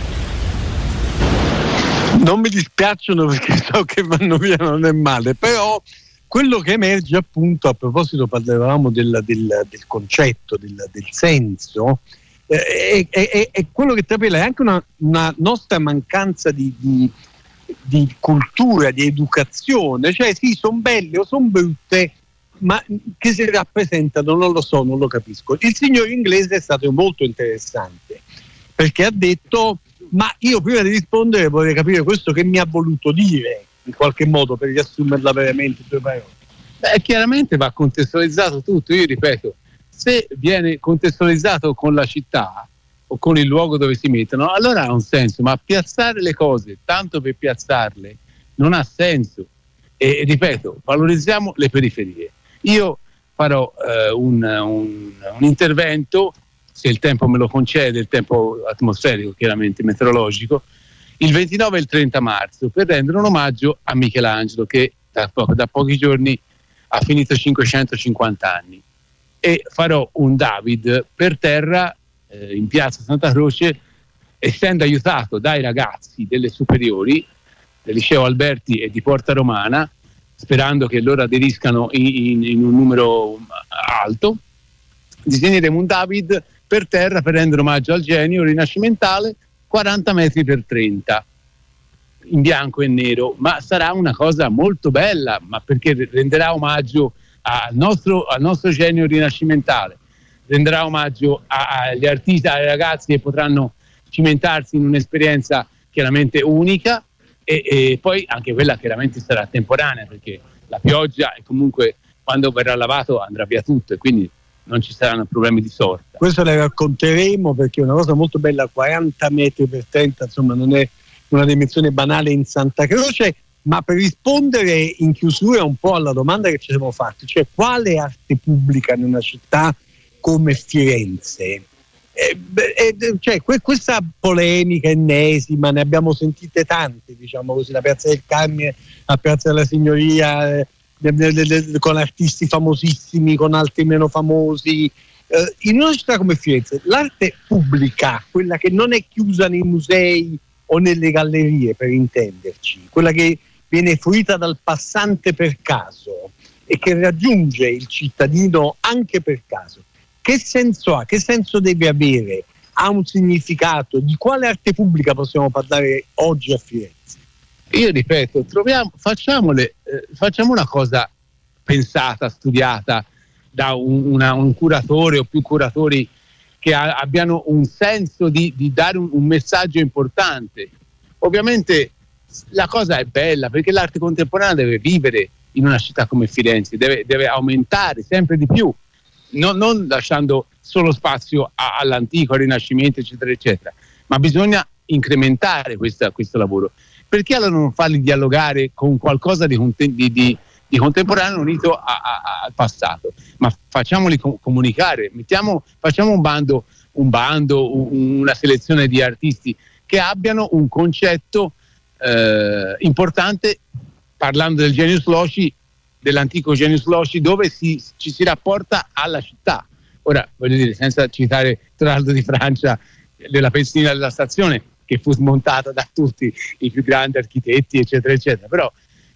Non mi dispiacciono perché so che vanno via, non è male, però quello che emerge, appunto, a proposito parlavamo del concetto, del senso, è quello che trapela, è anche una nostra mancanza di cultura, di educazione, cioè sì, sono belle o sono brutte, ma che si rappresentano non lo so, non lo capisco. Il signor inglese è stato molto interessante, perché ha detto, ma io prima di rispondere vorrei capire questo che mi ha voluto dire, in qualche modo, per riassumerla veramente in due parole. Chiaramente va contestualizzato tutto, io ripeto, Se viene contestualizzato con la città o con il luogo dove si mettono, allora ha un senso, ma piazzare le cose tanto per piazzarle non ha senso. E ripeto, valorizziamo le periferie. Io farò un intervento, se il tempo me lo concede, il tempo atmosferico, chiaramente meteorologico, il 29 e il 30 marzo, per rendere un omaggio a Michelangelo, che da pochi giorni ha finito 550 anni. E farò un David per terra in piazza Santa Croce, essendo aiutato dai ragazzi delle superiori del liceo Alberti e di Porta Romana, sperando che loro aderiscano in un numero alto. Disegneremo un David per terra per rendere omaggio al genio rinascimentale, 40 metri per 30, in bianco e nero, ma sarà una cosa molto bella, ma perché renderà omaggio al nostro genio rinascimentale, renderà omaggio agli artisti, ai ragazzi che potranno cimentarsi in un'esperienza chiaramente unica, e poi anche quella chiaramente sarà temporanea, perché la pioggia e comunque quando verrà lavato andrà via tutto, e quindi non ci saranno problemi di sorta. Questo le racconteremo, perché è una cosa molto bella, 40 metri per 30, insomma non è una dimensione banale in Santa Croce. Ma per rispondere in chiusura un po' alla domanda che ci siamo fatti, cioè quale arte pubblica in una città come Firenze? Cioè, questa polemica ennesima, ne abbiamo sentite tante, diciamo così, la Piazza del Carmine, la Piazza della Signoria, con artisti famosissimi, con altri meno famosi. In una città come Firenze, l'arte pubblica, quella che non è chiusa nei musei o nelle gallerie, per intenderci, quella che viene fruita dal passante per caso e che raggiunge il cittadino anche per caso, che senso ha? Che senso deve avere? Ha un significato? Di quale arte pubblica possiamo parlare oggi a Firenze? Io ripeto, facciamo una cosa pensata, studiata da un curatore o più curatori che abbiano un senso di dare un messaggio importante. Ovviamente la cosa è bella, perché l'arte contemporanea deve vivere in una città come Firenze, deve aumentare sempre di più, non lasciando solo spazio all'antico, al Rinascimento, eccetera, eccetera, ma bisogna incrementare questo lavoro. Perché allora non farli dialogare con qualcosa di contemporaneo unito al passato? Ma facciamoli comunicare, facciamo un bando, una selezione di artisti che abbiano un concetto importante, parlando del genius loci, dell'antico genius loci, dove ci si rapporta alla città. Ora, voglio dire, senza citare Traldo di Francia, della Pensina della Stazione, che fu smontata da tutti i più grandi architetti, eccetera, eccetera, però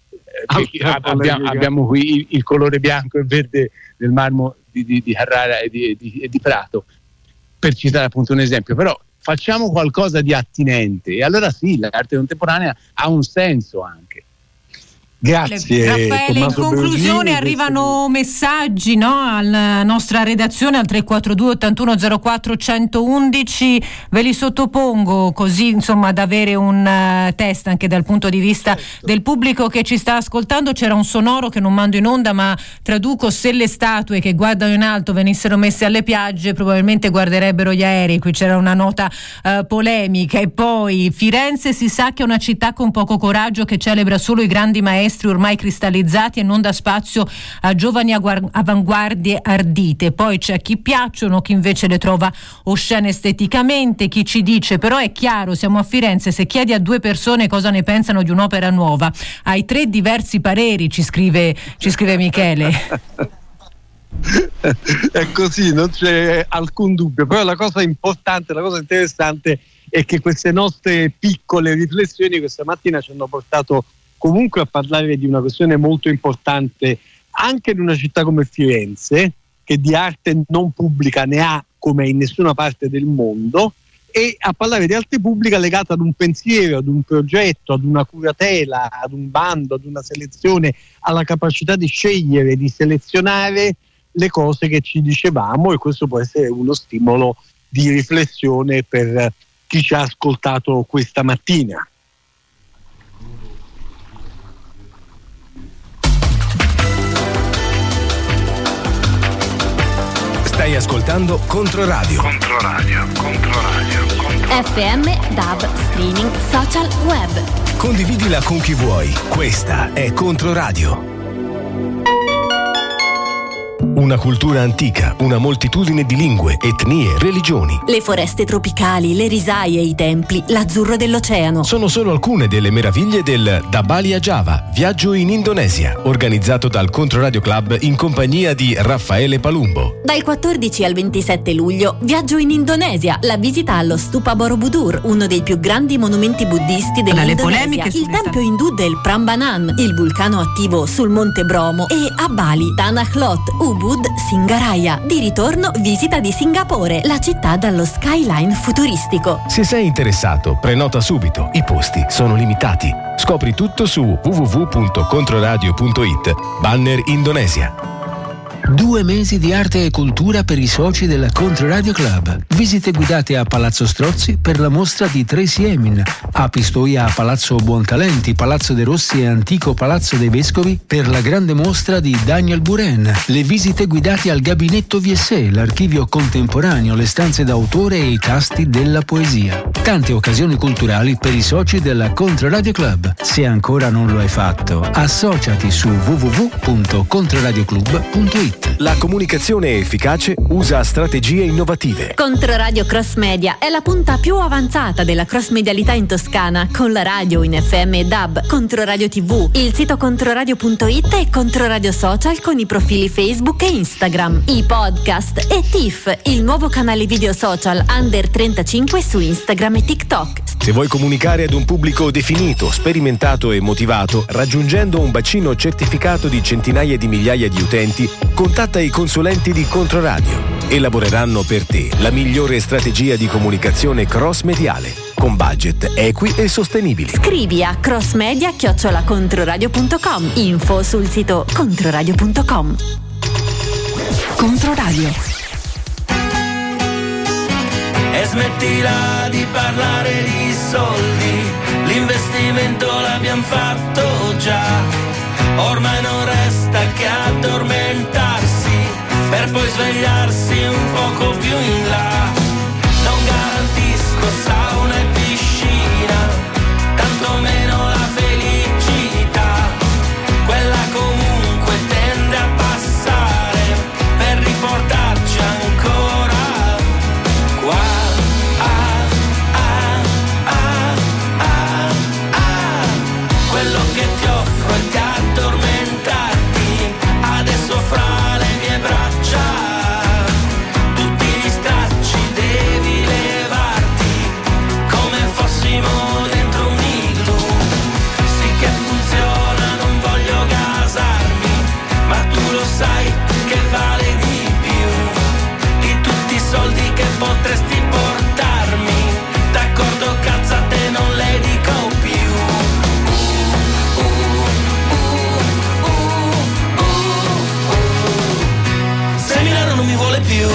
abbiamo qui il colore bianco e verde del marmo di Carrara e di Prato, per citare appunto un esempio. Però facciamo qualcosa di attinente, e allora sì, l'arte contemporanea ha un senso anche. Grazie Raffaele. In conclusione arrivano messaggi, no, alla nostra redazione al 342 81 04 111, ve li sottopongo così insomma ad avere un test anche dal punto di vista del pubblico che ci sta ascoltando. C'era un sonoro che non mando in onda, ma traduco: se le statue che guardano in alto venissero messe alle piagge probabilmente guarderebbero gli aerei. Qui c'era una nota polemica. E poi Firenze si sa che è una città con poco coraggio, che celebra solo i grandi maestri ormai cristallizzati e non dà spazio a giovani avanguardie ardite. Poi c'è chi piacciono, chi invece le trova oscene esteticamente, chi ci dice però è chiaro, siamo a Firenze, se chiedi a due persone cosa ne pensano di un'opera nuova hai tre diversi pareri, ci scrive Michele. È così, non c'è alcun dubbio. Però la cosa importante, la cosa interessante è che queste nostre piccole riflessioni questa mattina ci hanno portato comunque a parlare di una questione molto importante anche in una città come Firenze, che di arte non pubblica ne ha come in nessuna parte del mondo, e a parlare di arte pubblica legata ad un pensiero, ad un progetto, ad una curatela, ad un bando, ad una selezione, alla capacità di scegliere, di selezionare le cose che ci dicevamo, e questo può essere uno stimolo di riflessione per chi ci ha ascoltato questa mattina. Stai ascoltando Controradio. FM, DAB, streaming, social, web. Condividila con chi vuoi. Questa è Controradio. Una cultura antica, una moltitudine di lingue, etnie, religioni. Le foreste tropicali, le risaie, i templi, l'azzurro dell'oceano. Sono solo alcune delle meraviglie del Da Bali a Giava, viaggio in Indonesia, organizzato dal Controradio Club in compagnia di Raffaele Palumbo. Dal 14 al 27 luglio, viaggio in Indonesia, la visita allo Stupa Borobudur, uno dei più grandi monumenti buddisti dell'Indonesia, il tempio indù del Prambanan, il vulcano attivo sul Monte Bromo e a Bali, Tanah Lot, Ubud, Singaraya. Di ritorno, visita di Singapore, la città dallo skyline futuristico. Se sei interessato, prenota subito, i posti sono limitati. Scopri tutto su www.controradio.it, banner Indonesia. 2 mesi di arte e cultura per i soci della Controradio Club. Visite guidate a Palazzo Strozzi per la mostra di Tracy Emin, a Pistoia a Palazzo Buoncalenti, Palazzo De Rossi e Antico Palazzo dei Vescovi per la grande mostra di Daniel Buren. Le visite guidate al Gabinetto VSE, l'archivio contemporaneo, le stanze d'autore e i tasti della poesia. Tante occasioni culturali per i soci della Controradio Club. Se ancora non lo hai fatto, associati su www.controradioclub.it. La comunicazione efficace usa strategie innovative. Controradio Cross Media è la punta più avanzata della cross medialità in Toscana, con la radio in FM e DAB, Controradio TV, il sito controradio.it e Controradio Social con i profili Facebook e Instagram, i podcast e TIFF, il nuovo canale video social Under 35 su Instagram e TikTok. Se vuoi comunicare ad un pubblico definito, sperimentato e motivato, raggiungendo un bacino certificato di centinaia di migliaia di utenti, contatta i consulenti di Controradio. Elaboreranno per te la migliore strategia di comunicazione cross-mediale, con budget equi e sostenibili. Scrivi a crossmedia@controradio.com. Info sul sito controradio.com. Controradio. E smettila di parlare di soldi, l'investimento l'abbiamo fatto già, ormai non resta che addormentarsi per poi svegliarsi un poco più in là. Non garantisco sauna e piscina, tanto meno la felicità, quella comunque tende a passare per riportarci ancora qua. Quello che ti offro è di addormentarti adesso fra le mie braccia, tutti gli stracci devi levarti come fossimo dentro un igloo. Sì che funziona, non voglio gasarmi, ma tu lo sai che vale di più di tutti i soldi che potresti portarmi. D'accordo, cazzate non le dico più. Non mi vuole più,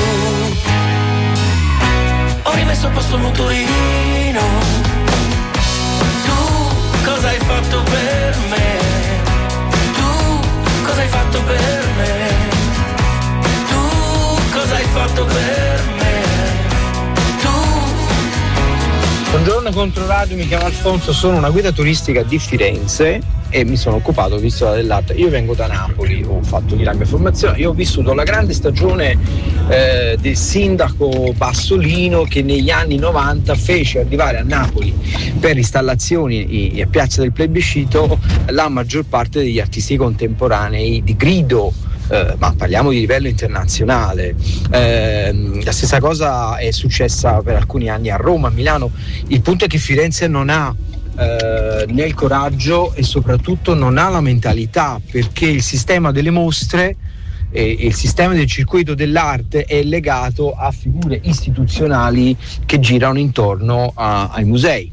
ho rimesso a posto il motorino. Tu cosa hai fatto per me? Tu cosa hai fatto per me? Tu cosa hai fatto per me? Tu. Buongiorno Controradio, mi chiamo Alfonso, sono una guida turistica di Firenze e mi sono occupato dell'isola dell'Arte. Io vengo da Napoli, ho fatto lì la mia formazione, io ho vissuto la grande stagione del sindaco Bassolino, che negli anni 90 fece arrivare a Napoli per installazioni a Piazza del Plebiscito la maggior parte degli artisti contemporanei di grido. Ma parliamo di livello internazionale. La stessa cosa è successa per alcuni anni a Roma, a Milano. Il punto è che Firenze non ha né il coraggio e soprattutto non ha la mentalità, perché il sistema delle mostre e il sistema del circuito dell'arte è legato a figure istituzionali che girano intorno ai musei.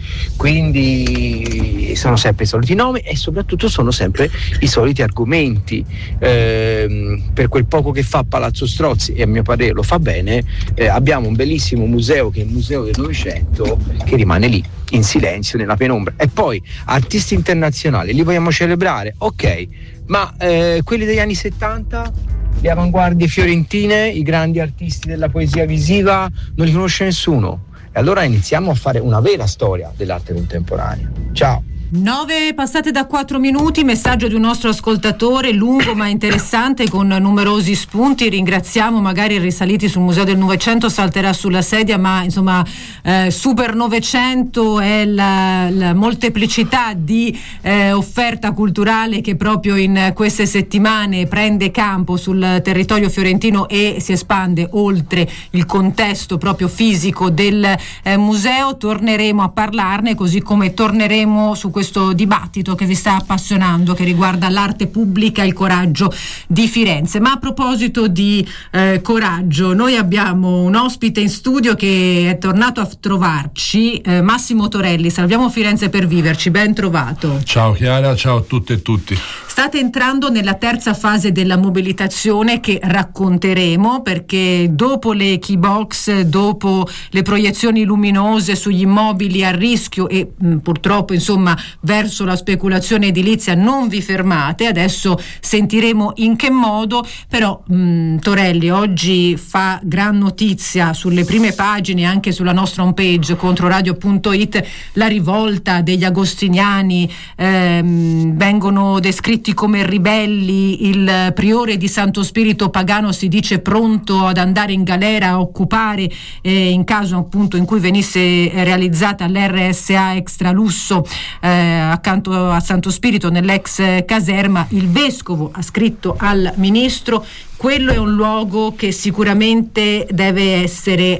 Quindi sono sempre i soliti nomi e soprattutto sono sempre i soliti argomenti. Per quel poco che fa Palazzo Strozzi, e a mio parere lo fa bene, abbiamo un bellissimo museo che è il Museo del Novecento, che rimane lì in silenzio nella penombra. E poi artisti internazionali li vogliamo celebrare, ok, ma quelli degli anni 70 le avanguardie fiorentine, i grandi artisti della poesia visiva, non li conosce nessuno. E allora iniziamo a fare una vera storia dell'arte contemporanea. Ciao. 9 passate da 4 minuti, messaggio di un nostro ascoltatore, lungo ma interessante, con numerosi spunti. Ringraziamo, magari risaliti sul Museo del Novecento salterà sulla sedia, ma insomma Super Novecento è la molteplicità di offerta culturale che proprio in queste settimane prende campo sul territorio fiorentino e si espande oltre il contesto proprio fisico del museo. Torneremo a parlarne, così come torneremo su questo dibattito che vi sta appassionando, che riguarda l'arte pubblica e il coraggio di Firenze. Ma a proposito di coraggio, noi abbiamo un ospite in studio che è tornato a trovarci, Massimo Torelli. Salviamo Firenze per viverci, ben trovato. Ciao Chiara, ciao a tutte e tutti. State entrando nella terza fase della mobilitazione che racconteremo, perché dopo le key box, dopo le proiezioni luminose sugli immobili a rischio e purtroppo insomma verso la speculazione edilizia, non vi fermate. Adesso sentiremo in che modo, però Torelli oggi fa gran notizia sulle prime pagine, anche sulla nostra homepage controradio.it, la rivolta degli agostiniani. Vengono descritti come ribelli, il priore di Santo Spirito Pagano si dice pronto ad andare in galera a occupare in caso appunto in cui venisse realizzata l'RSA extra lusso accanto a Santo Spirito nell'ex caserma. Il vescovo ha scritto al ministro: quello è un luogo che sicuramente deve essere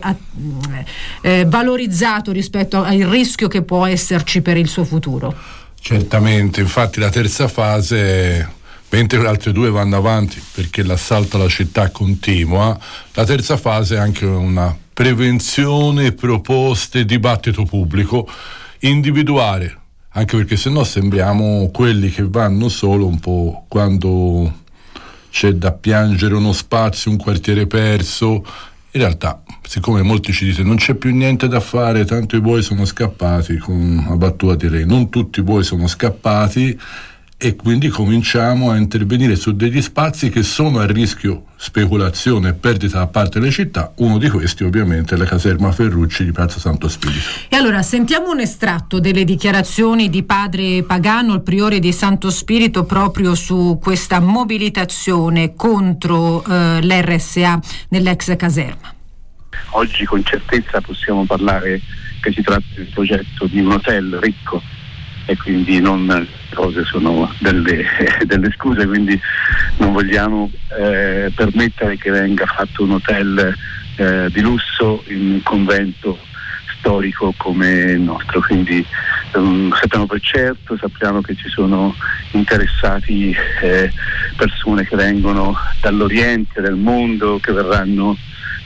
valorizzato rispetto al rischio che può esserci per il suo futuro. Certamente, infatti la terza fase, mentre le altre due vanno avanti perché l'assalto alla città continua, la terza fase è anche una prevenzione, proposte, dibattito pubblico, individuare, anche perché sennò sembriamo quelli che vanno solo un po' quando c'è da piangere uno spazio, un quartiere perso. In realtà, siccome molti ci dicono non c'è più niente da fare, tanto i buoi sono scappati, con una battuta direi, non tutti i buoi sono scappati, e quindi cominciamo a intervenire su degli spazi che sono a rischio speculazione e perdita da parte delle città. Uno di questi ovviamente è la caserma Ferrucci di Piazza Santo Spirito. E allora sentiamo un estratto delle dichiarazioni di padre Pagano, il priore di Santo Spirito, proprio su questa mobilitazione contro l'RSA nell'ex caserma. Oggi con certezza possiamo parlare che si tratta di un progetto di un hotel ricco, e quindi non cose sono delle scuse, quindi non vogliamo permettere che venga fatto un hotel di lusso in un convento storico come il nostro. Quindi sappiamo per certo, sappiamo che ci sono interessati persone che vengono dall'Oriente, del mondo, che verranno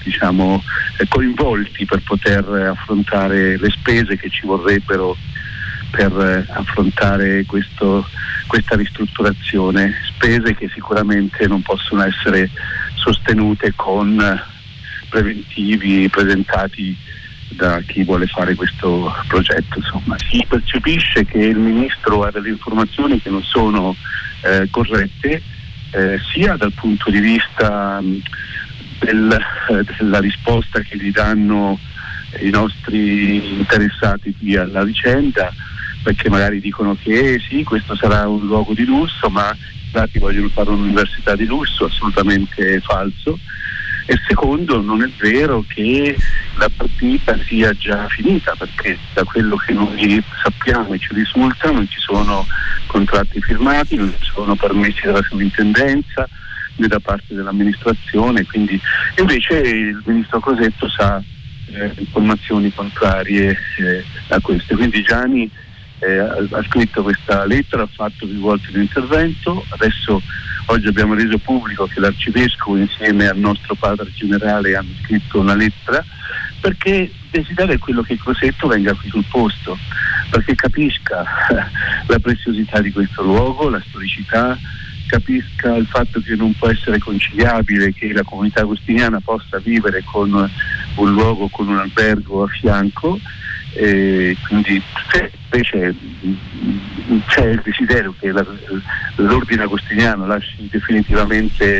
coinvolti per poter affrontare le spese che ci vorrebbero per affrontare questa ristrutturazione, spese che sicuramente non possono essere sostenute con preventivi presentati da chi vuole fare questo progetto. Insomma, si percepisce che il ministro ha delle informazioni che non sono corrette, sia dal punto di vista della risposta che gli danno i nostri interessati qui alla vicenda, perché magari dicono che sì, questo sarà un luogo di lusso, ma i prati vogliono fare un'università di lusso, assolutamente falso. E secondo, non è vero che la partita sia già finita, perché da quello che noi sappiamo e ci risulta non ci sono contratti firmati, non ci sono permessi dalla sovrintendenza né da parte dell'amministrazione, quindi invece il ministro Crosetto sa informazioni contrarie a queste. Quindi Gianni ha scritto questa lettera, ha fatto più volte un intervento, adesso oggi abbiamo reso pubblico che l'arcivescovo insieme al nostro padre generale hanno scritto una lettera, perché il desiderio è quello che Crosetto venga qui sul posto, perché capisca la preziosità di questo luogo, la storicità, capisca il fatto che non può essere conciliabile che la comunità agostiniana possa vivere con un luogo, con un albergo a fianco, e quindi invece c'è il desiderio che l'ordine agostiniano lasci definitivamente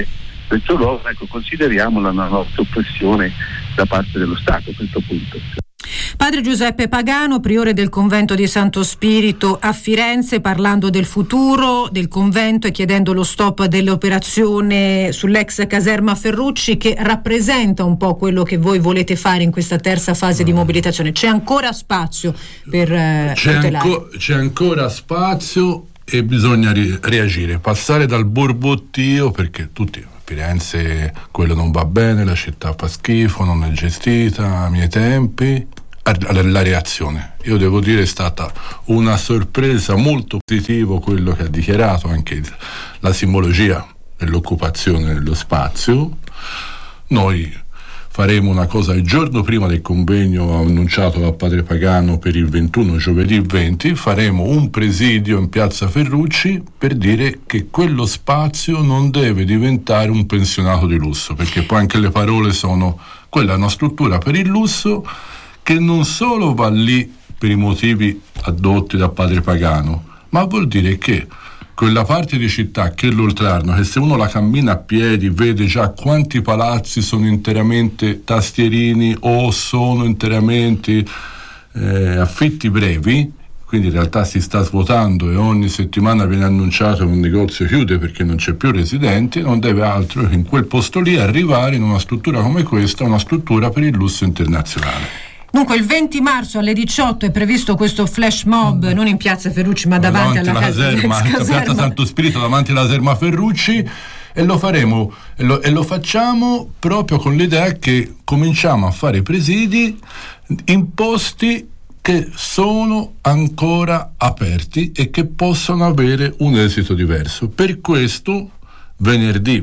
questo luogo, ecco, consideriamola una nostra oppressione da parte dello Stato a questo punto. Padre Giuseppe Pagano, priore del convento di Santo Spirito a Firenze, parlando del futuro del convento e chiedendo lo stop dell'operazione sull'ex caserma Ferrucci, che rappresenta un po' quello che voi volete fare in questa terza fase di mobilitazione. C'è ancora spazio per c'è ancora spazio e bisogna reagire, passare dal borbottio, perché tutti a Firenze quello non va bene, la città fa schifo, non è gestita ai miei tempi, alla reazione. Io devo dire è stata una sorpresa molto positiva quello che ha dichiarato anche la simbologia dell'occupazione dello spazio. Noi faremo una cosa il giorno prima del convegno annunciato da Padre Pagano per il 21, giovedì 20, faremo un presidio in piazza Ferrucci per dire che quello spazio non deve diventare un pensionato di lusso, perché poi anche le parole sono: quella è una struttura per il lusso che non solo va lì per i motivi addotti da Padre Pagano, ma vuol dire che quella parte di città che è l'Oltrarno, che se uno la cammina a piedi vede già quanti palazzi sono interamente tastierini o sono interamente affitti brevi, quindi in realtà si sta svuotando e ogni settimana viene annunciato che un negozio chiude perché non c'è più residenti, non deve altro che in quel posto lì arrivare in una struttura come questa, una struttura per il lusso internazionale. Dunque il 20 marzo alle 18 è previsto questo flash mob, non in piazza Ferrucci ma davanti alla caserma, piazza Santo Spirito, davanti alla caserma Ferrucci, e lo faremo e lo facciamo proprio con l'idea che cominciamo a fare presidi in posti che sono ancora aperti e che possono avere un esito diverso. Per questo venerdì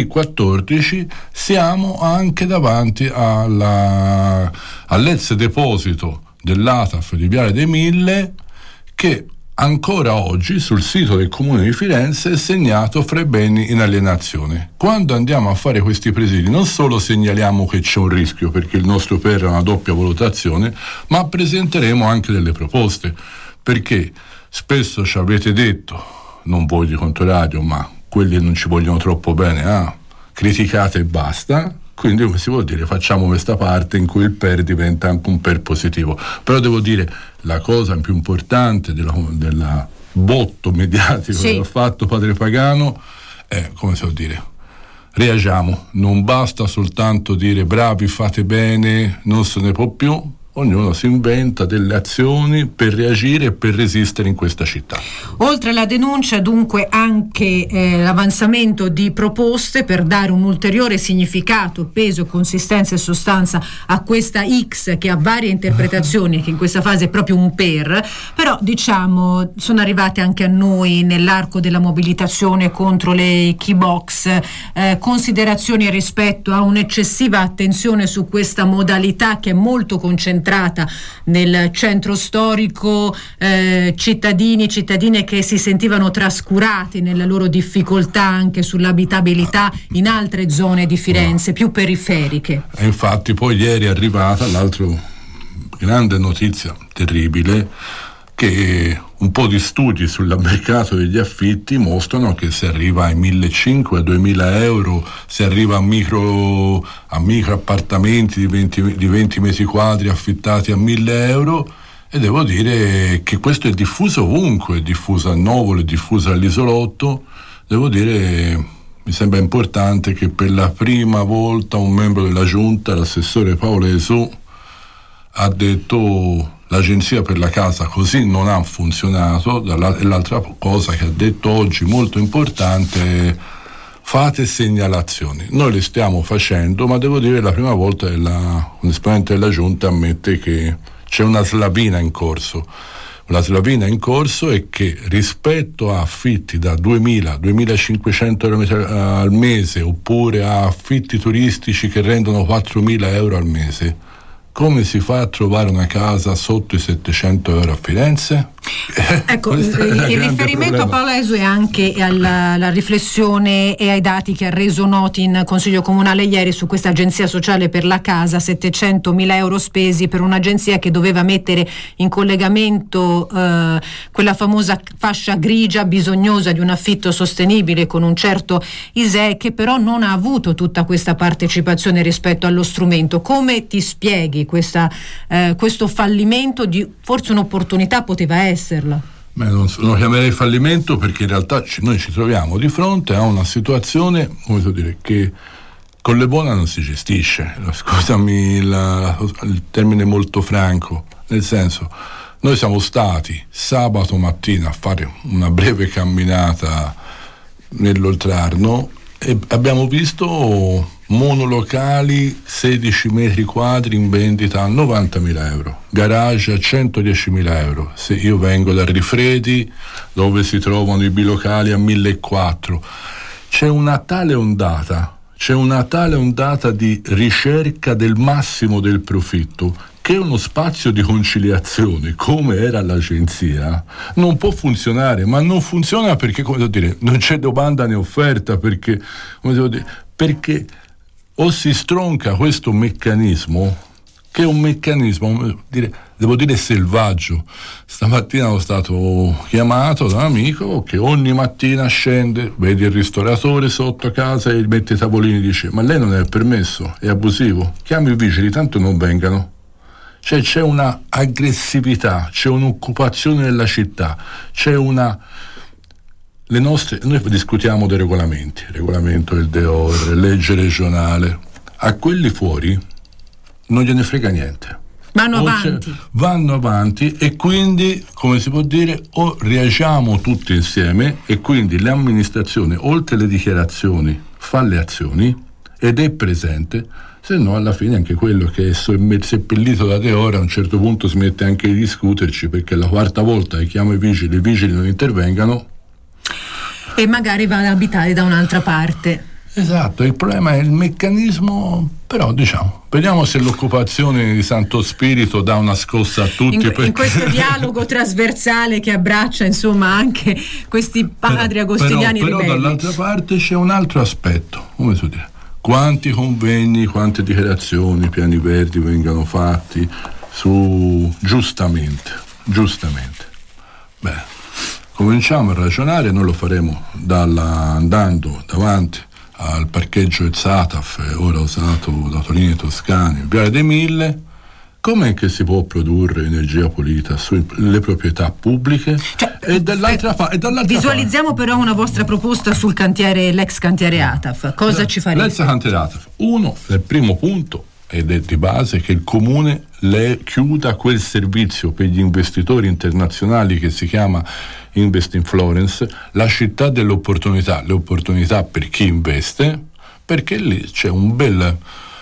14 siamo anche davanti all'ex deposito dell'ATAF di Viale dei Mille, che ancora oggi sul sito del Comune di Firenze è segnato fra i beni in alienazione. Quando andiamo a fare questi presidi non solo segnaliamo che c'è un rischio, perché il nostro PR è una doppia valutazione, ma presenteremo anche delle proposte, perché spesso ci avete detto, non voi di Controradio, ma quelli non ci vogliono troppo bene, criticate e basta. Quindi, come si può dire, facciamo questa parte in cui il PER diventa anche un PER positivo. Però devo dire, la cosa più importante della botto mediatico che ha fatto Padre Pagano è, come si può dire, reagiamo. Non basta soltanto dire bravi, fate bene, non se ne può più. Ognuno si inventa delle azioni per reagire e per resistere in questa città. Oltre alla denuncia, dunque, anche l'avanzamento di proposte per dare un ulteriore significato, peso, consistenza e sostanza a questa X che ha varie interpretazioni, che in questa fase è proprio un PER, però diciamo sono arrivate anche a noi nell'arco della mobilitazione contro le key box considerazioni rispetto a un'eccessiva attenzione su questa modalità che è molto concentrata nel centro storico, cittadine che si sentivano trascurati nella loro difficoltà anche sull'abitabilità in altre zone di Firenze più periferiche. E infatti poi ieri è arrivata l'altra grande notizia terribile, che un po' di studi sul mercato degli affitti mostrano che si arriva ai 1.500 a 2.000 euro, si arriva a micro appartamenti di 20 metri quadri affittati a 1.000 euro, e devo dire che questo è diffuso ovunque, è diffuso a Novolo, è diffuso all'Isolotto. Devo dire, mi sembra importante che per la prima volta un membro della giunta, l'assessore Paolo Esù, ha detto l'agenzia per la casa così non ha funzionato. E l'altra cosa che ha detto oggi molto importante: fate segnalazioni. Noi le stiamo facendo, ma devo dire la prima volta un esponente della giunta ammette che c'è una slavina in corso. La slavina in corso è che rispetto a affitti da 2.000-2.500 euro al mese, oppure a affitti turistici che rendono 4.000 euro al mese, come si fa a trovare una casa sotto i 700 euro a Firenze? Ecco, il riferimento a Paolo Esu è anche alla riflessione e ai dati che ha reso noti in Consiglio Comunale ieri su questa agenzia sociale per la casa, 700.000 euro spesi per un'agenzia che doveva mettere in collegamento quella famosa fascia grigia bisognosa di un affitto sostenibile con un certo ISEE, che però non ha avuto tutta questa partecipazione rispetto allo strumento. Come ti spieghi questo fallimento di forse un'opportunità poteva esserla? Beh, non lo chiamerei fallimento, perché in realtà noi ci troviamo di fronte a una situazione, come so dire, che con le buone non si gestisce. Scusami il termine molto franco, nel senso, noi siamo stati sabato mattina a fare una breve camminata nell'Oltrarno e abbiamo visto monolocali 16 metri quadri in vendita a 90.000 euro, garage a 110.000 euro. Se io vengo da Rifredi, dove si trovano i bilocali a 1.400, c'è una tale ondata di ricerca del massimo del profitto che uno spazio di conciliazione come era l'agenzia non può funzionare, ma non funziona perché, come devo dire, non c'è domanda né offerta, perché, come devo dire, perché o si stronca questo meccanismo, che è un meccanismo, devo dire selvaggio. Stamattina sono stato chiamato da un amico che ogni mattina scende, vedi il ristoratore sotto casa e mette i tavolini, dice: ma lei non è permesso, è abusivo, chiami i vigili, tanto non vengano. Cioè c'è una aggressività, c'è un'occupazione della città, noi discutiamo dei regolamento del DEOR, legge regionale, a quelli fuori non gliene frega niente. Vanno avanti e quindi, come si può dire, o reagiamo tutti insieme e quindi l'amministrazione, oltre le dichiarazioni, fa le azioni ed è presente, se no alla fine anche quello che è seppellito da DEOR a un certo punto smette anche di discuterci, perché la quarta volta che chiamo i vigili non intervengano e magari va ad abitare da un'altra parte. Esatto, il problema è il meccanismo, però vediamo se l'occupazione di Santo Spirito dà una scossa a tutti. In questo dialogo trasversale che abbraccia insomma anche questi padri agostiniani però ribelli. Dall'altra parte c'è un altro aspetto, come si dire, quanti convegni, quante dichiarazioni, piani verdi vengano fatti giustamente. Beh, cominciamo a ragionare, noi lo faremo andando davanti al parcheggio Zataf, ora usato da Torini Toscani, Viale dei Mille. Com'è che si può produrre energia pulita sulle proprietà pubbliche? E dall'altra visualizziamo parte, però una vostra proposta sul cantiere, l'ex cantiere ATAF. Cosa ci farete? L'ex cantiere ATAF, il primo punto, ed è di base, che il comune chiuda quel servizio per gli investitori internazionali che si chiama Invest in Florence, la città delle opportunità, le opportunità per chi investe, perché lì c'è un bel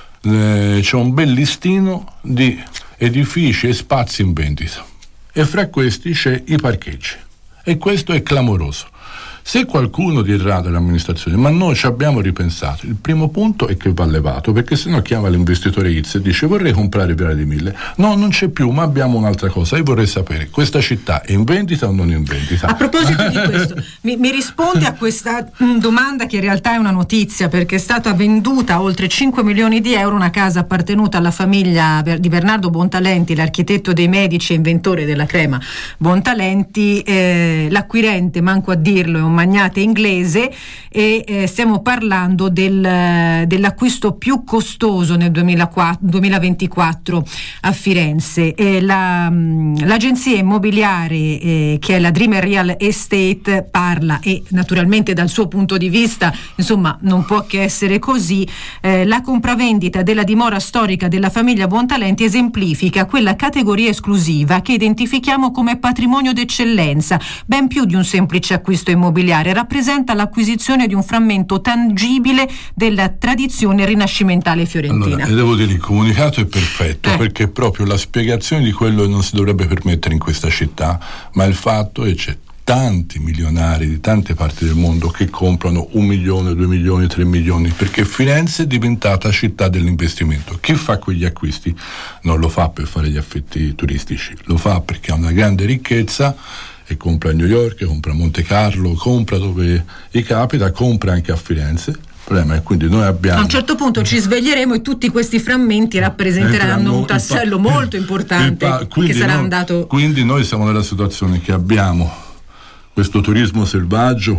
listino di edifici e spazi in vendita e fra questi c'è i parcheggi, e questo è clamoroso. Se qualcuno dirà dell'amministrazione: ma noi ci abbiamo ripensato, il primo punto è che va levato, perché sennò chiama l'investitore X e dice: vorrei comprare Viale dei Mille, no, non c'è più, ma abbiamo un'altra cosa, io vorrei sapere, questa città è in vendita o non è in vendita? A proposito di questo, mi risponde a questa domanda che in realtà è una notizia, perché è stata venduta a oltre 5 milioni di euro una casa appartenuta alla famiglia di Bernardo Bontalenti, l'architetto dei Medici e inventore della crema Bontalenti. L'acquirente, manco a dirlo, è un magnate inglese e stiamo parlando dell'acquisto più costoso nel 2024 a Firenze. L'agenzia immobiliare che è la Dreamer Real Estate parla, e naturalmente dal suo punto di vista insomma non può che essere così, la compravendita della dimora storica della famiglia Bontalenti esemplifica quella categoria esclusiva che identifichiamo come patrimonio d'eccellenza, ben più di un semplice acquisto immobiliare, rappresenta l'acquisizione di un frammento tangibile della tradizione rinascimentale fiorentina. Allora, devo dire, il comunicato è perfetto, perché è proprio la spiegazione di quello che non si dovrebbe permettere in questa città, ma il fatto è che c'è tanti milionari di tante parti del mondo che comprano 1 milione, 2 milioni, 3 milioni, perché Firenze è diventata città dell'investimento. Chi fa quegli acquisti non lo fa per fare gli affitti turistici, lo fa perché ha una grande ricchezza e compra a New York, compra a Monte Carlo, compra dove gli capita, compra anche a Firenze. Il problema è quindi noi abbiamo... A un certo punto ci sveglieremo e tutti questi frammenti rappresenteranno un tassello molto importante che sarà andato... Quindi noi siamo nella situazione che abbiamo questo turismo selvaggio,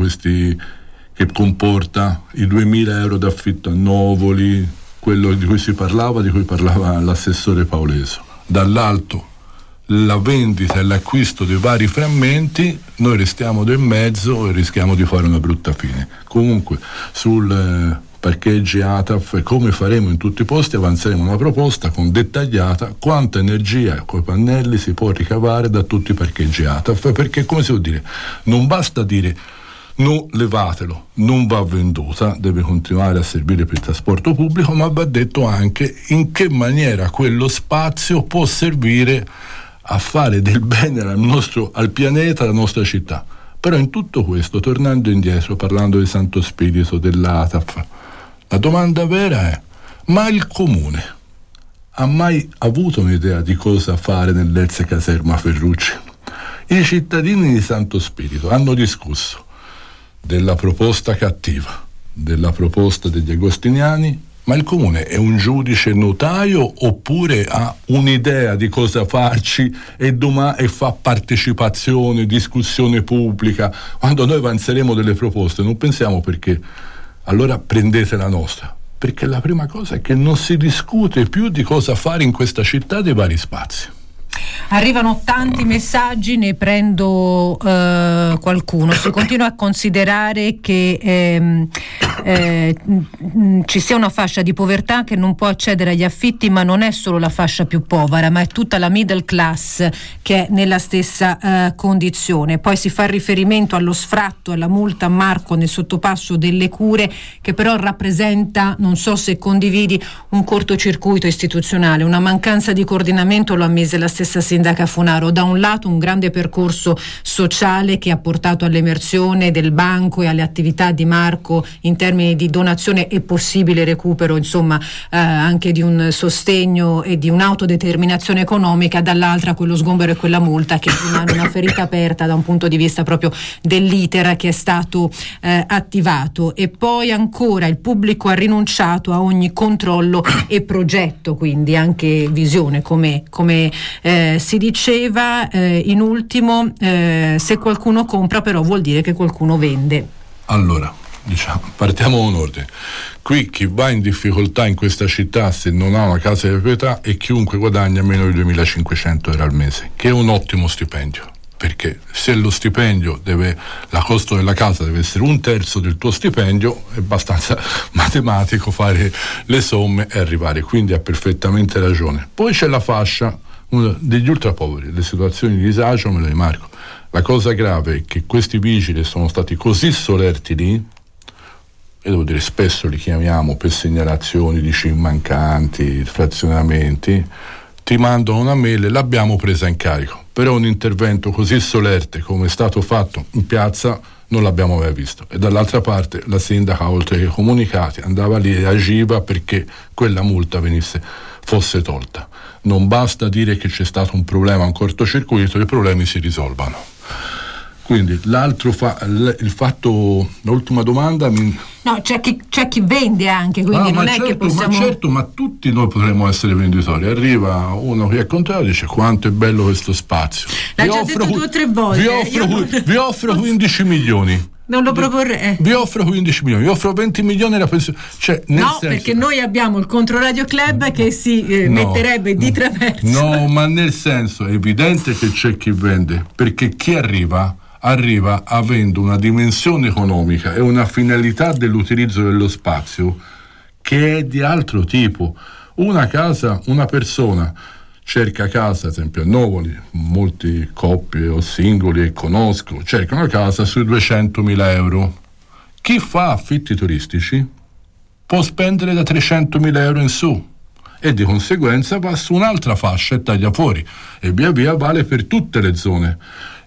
che comporta i 2.000 euro d'affitto a Novoli, quello di cui si parlava, di cui parlava l'assessore Pauleso. Dall'alto la vendita e l'acquisto dei vari frammenti, noi restiamo nel mezzo e rischiamo di fare una brutta fine. Comunque sul parcheggi ATAF, come faremo in tutti i posti, avanzeremo una proposta con dettagliata quanta energia con i pannelli si può ricavare da tutti i parcheggi ATAF, perché come si può dire, non basta dire no, levatelo, non va venduta, deve continuare a servire per il trasporto pubblico, ma va detto anche in che maniera quello spazio può servire a fare del bene al pianeta, alla nostra città. Però in tutto questo, tornando indietro, parlando di Santo Spirito, dell'ATAF, la domanda vera è: ma il comune ha mai avuto un'idea di cosa fare nell'ex caserma Ferrucci? I cittadini di Santo Spirito hanno discusso della proposta cattiva, della proposta degli agostiniani, ma il comune è un giudice notaio oppure ha un'idea di cosa farci e fa partecipazione, discussione pubblica? Quando noi avanzeremo delle proposte non pensiamo perché allora prendete la nostra, perché la prima cosa è che non si discute più di cosa fare in questa città dei vari spazi. Arrivano tanti messaggi, ne prendo qualcuno. Si continua a considerare che ci sia una fascia di povertà che non può accedere agli affitti, ma non è solo la fascia più povera, ma è tutta la middle class che è nella stessa condizione. Poi si fa riferimento allo sfratto, alla multa a Marco nel sottopasso delle Cure, che però rappresenta, non so se condividi, un cortocircuito istituzionale, una mancanza di coordinamento, lo ammese la stessa sindaca Funaro. Da un lato un grande percorso sociale che ha portato all'emersione del banco e alle attività di Marco in termini di donazione e possibile recupero, insomma anche di un sostegno e di un'autodeterminazione economica, dall'altra quello sgombero e quella multa che rimane una ferita aperta da un punto di vista proprio dell'iter che è stato attivato. E poi ancora il pubblico ha rinunciato a ogni controllo e progetto, quindi anche visione, come si diceva. In ultimo, se qualcuno compra però vuol dire che qualcuno vende. Allora, partiamo con ordine. Qui chi va in difficoltà in questa città, se non ha una casa di proprietà, è chiunque guadagna meno di 2.500 euro al mese, che è un ottimo stipendio, perché se lo stipendio la costo della casa deve essere 1/3 del tuo stipendio, è abbastanza matematico fare le somme e arrivare, quindi ha perfettamente ragione. Poi c'è la fascia degli ultrapoveri, le situazioni di disagio, me lo rimarco. La cosa grave è che questi vigili sono stati così solerti lì, e devo dire spesso li chiamiamo per segnalazioni di CIM mancanti, frazionamenti, ti mandano una mail, l'abbiamo presa in carico, però un intervento così solerte come è stato fatto in piazza non l'abbiamo mai visto. E dall'altra parte la sindaca, oltre che comunicati, andava lì e agiva perché quella multa fosse tolta. Non basta dire che c'è stato un problema, un cortocircuito, i problemi si risolvano. Quindi l'ultima domanda no, c'è chi vende anche, quindi non è che possiamo... ma tutti noi potremmo essere venditori. Arriva uno che è contrario e dice: quanto è bello questo spazio, l'ha già detto 2 o 3 volte, vi offro 15 milioni. Non lo proporrei. Vi offro 15 milioni, vi offro 20 milioni la pensione. Perché noi abbiamo il Controradio Club che si metterebbe di traverso. No, ma nel senso è evidente che c'è chi vende, perché chi arriva avendo una dimensione economica e una finalità dell'utilizzo dello spazio che è di altro tipo. Una persona cerca casa, ad esempio a Novoli, molte coppie o singoli che conosco cercano casa sui 200.000 euro. Chi fa affitti turistici può spendere da 300.000 euro in su e di conseguenza va su un'altra fascia e taglia fuori, e via via vale per tutte le zone.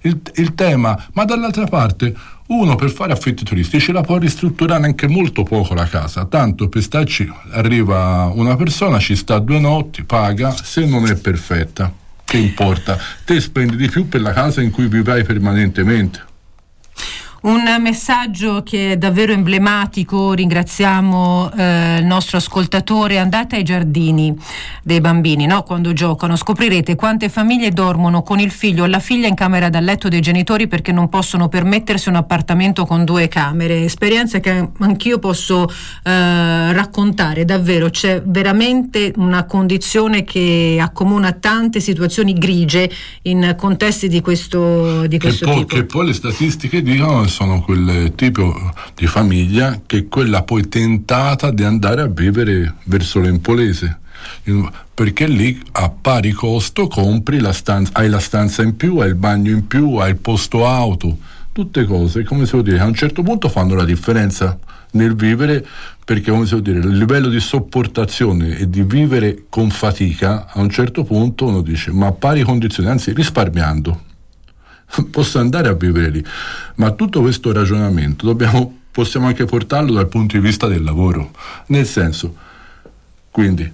il tema, ma dall'altra parte uno per fare affitti turistici la può ristrutturare anche molto poco la casa, tanto per starci arriva una persona, ci sta 2 notti, paga, se non è perfetta, che importa? Te spendi di più per la casa in cui vivrai permanentemente. Un messaggio che è davvero emblematico, ringraziamo il nostro ascoltatore. Andate ai giardini dei bambini, no? Quando giocano, scoprirete quante famiglie dormono con il figlio o la figlia in camera da letto dei genitori perché non possono permettersi un appartamento con 2 camere. Esperienze che anch'io posso raccontare. Davvero c'è veramente una condizione che accomuna tante situazioni grigie in contesti di questo tipo. Che poi le statistiche dicono sono quel tipo di famiglia che è quella poi tentata di andare a vivere verso l'Empolese, perché lì a pari costo compri hai la stanza in più, hai il bagno in più, hai il posto auto, tutte cose, come si può dire, a un certo punto fanno la differenza nel vivere, perché come si può dire, il livello di sopportazione e di vivere con fatica, a un certo punto uno dice, ma a pari condizioni, anzi risparmiando, posso andare a vivere lì. Ma tutto questo ragionamento possiamo anche portarlo dal punto di vista del lavoro, nel senso, quindi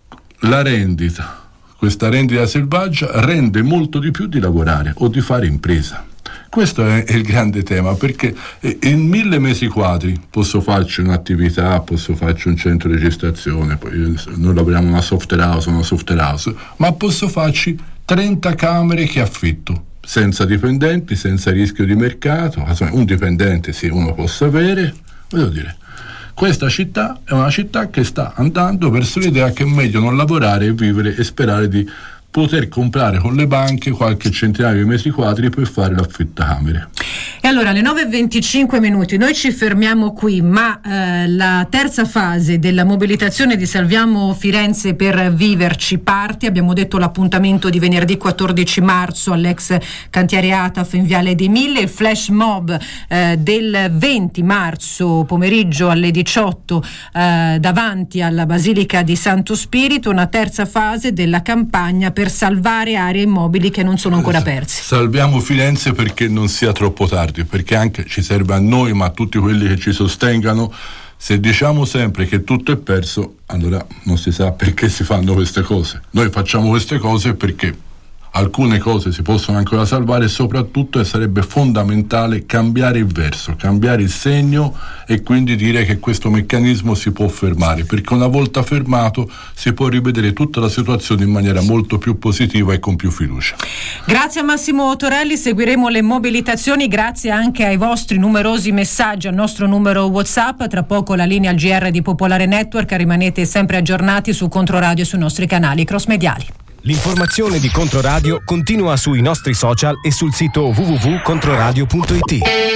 questa rendita selvaggia rende molto di più di lavorare o di fare impresa. Questo è il grande tema, perché in 1000 metri quadri posso farci un'attività, posso farci un centro di registrazione, poi noi lavoriamo una software house, ma posso farci 30 camere che affitto, senza dipendenti, senza rischio di mercato. Un dipendente sì, uno possa avere, voglio dire, questa città è una città che sta andando verso l'idea che è meglio non lavorare e vivere e sperare di poter comprare con le banche qualche centinaio di metri quadri per fare l'affittacamere. E allora alle 9:25 noi ci fermiamo qui, ma la terza fase della mobilitazione di Salviamo Firenze per Viverci parte. Abbiamo detto l'appuntamento di venerdì 14 marzo all'ex cantiere ATAF in Viale dei Mille, il flash mob del 20 marzo pomeriggio alle 18 davanti alla Basilica di Santo Spirito, una terza fase della campagna per salvare aree immobili che non sono ancora perse. Salviamo Firenze perché non sia troppo tardi, perché anche ci serve a noi, ma a tutti quelli che ci sostengano. Se diciamo sempre che tutto è perso, allora non si sa perché si fanno queste cose. Noi facciamo queste cose perché alcune cose si possono ancora salvare, e soprattutto sarebbe fondamentale cambiare il verso, cambiare il segno, e quindi dire che questo meccanismo si può fermare, perché una volta fermato si può rivedere tutta la situazione in maniera molto più positiva e con più fiducia. Grazie a Massimo Torelli, seguiremo le mobilitazioni, grazie anche ai vostri numerosi messaggi al nostro numero WhatsApp. Tra poco la linea al GR di Popolare Network, rimanete sempre aggiornati su Controradio e sui nostri canali cross mediali. L'informazione di Controradio continua sui nostri social e sul sito www.controradio.it.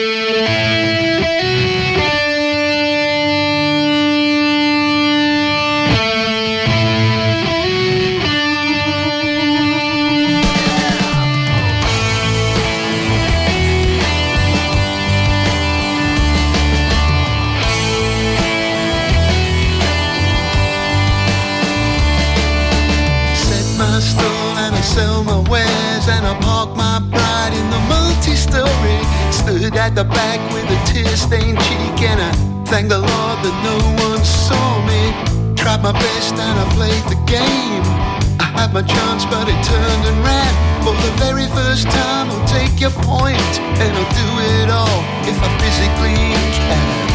Stood at the back with a tear-stained cheek, and I thank the Lord that no one saw me. Tried my best and I played the game. I had my chance but it turned and ran. For the very first time I'll take your point, and I'll do it all if I physically can.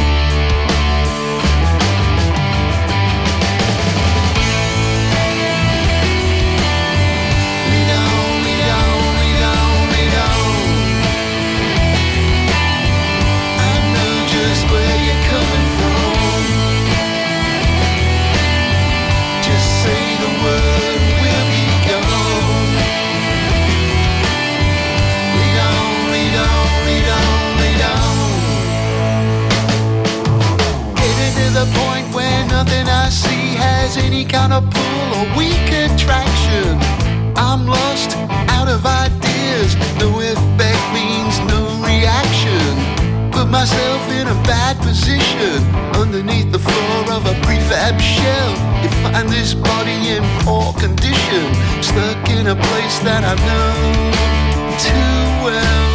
Nothing I see has any kind of pull or weak attraction. I'm lost, out of ideas. No effect means no reaction. Put myself in a bad position underneath the floor of a prefab shell. You find this body in poor condition, stuck in a place that I know too well.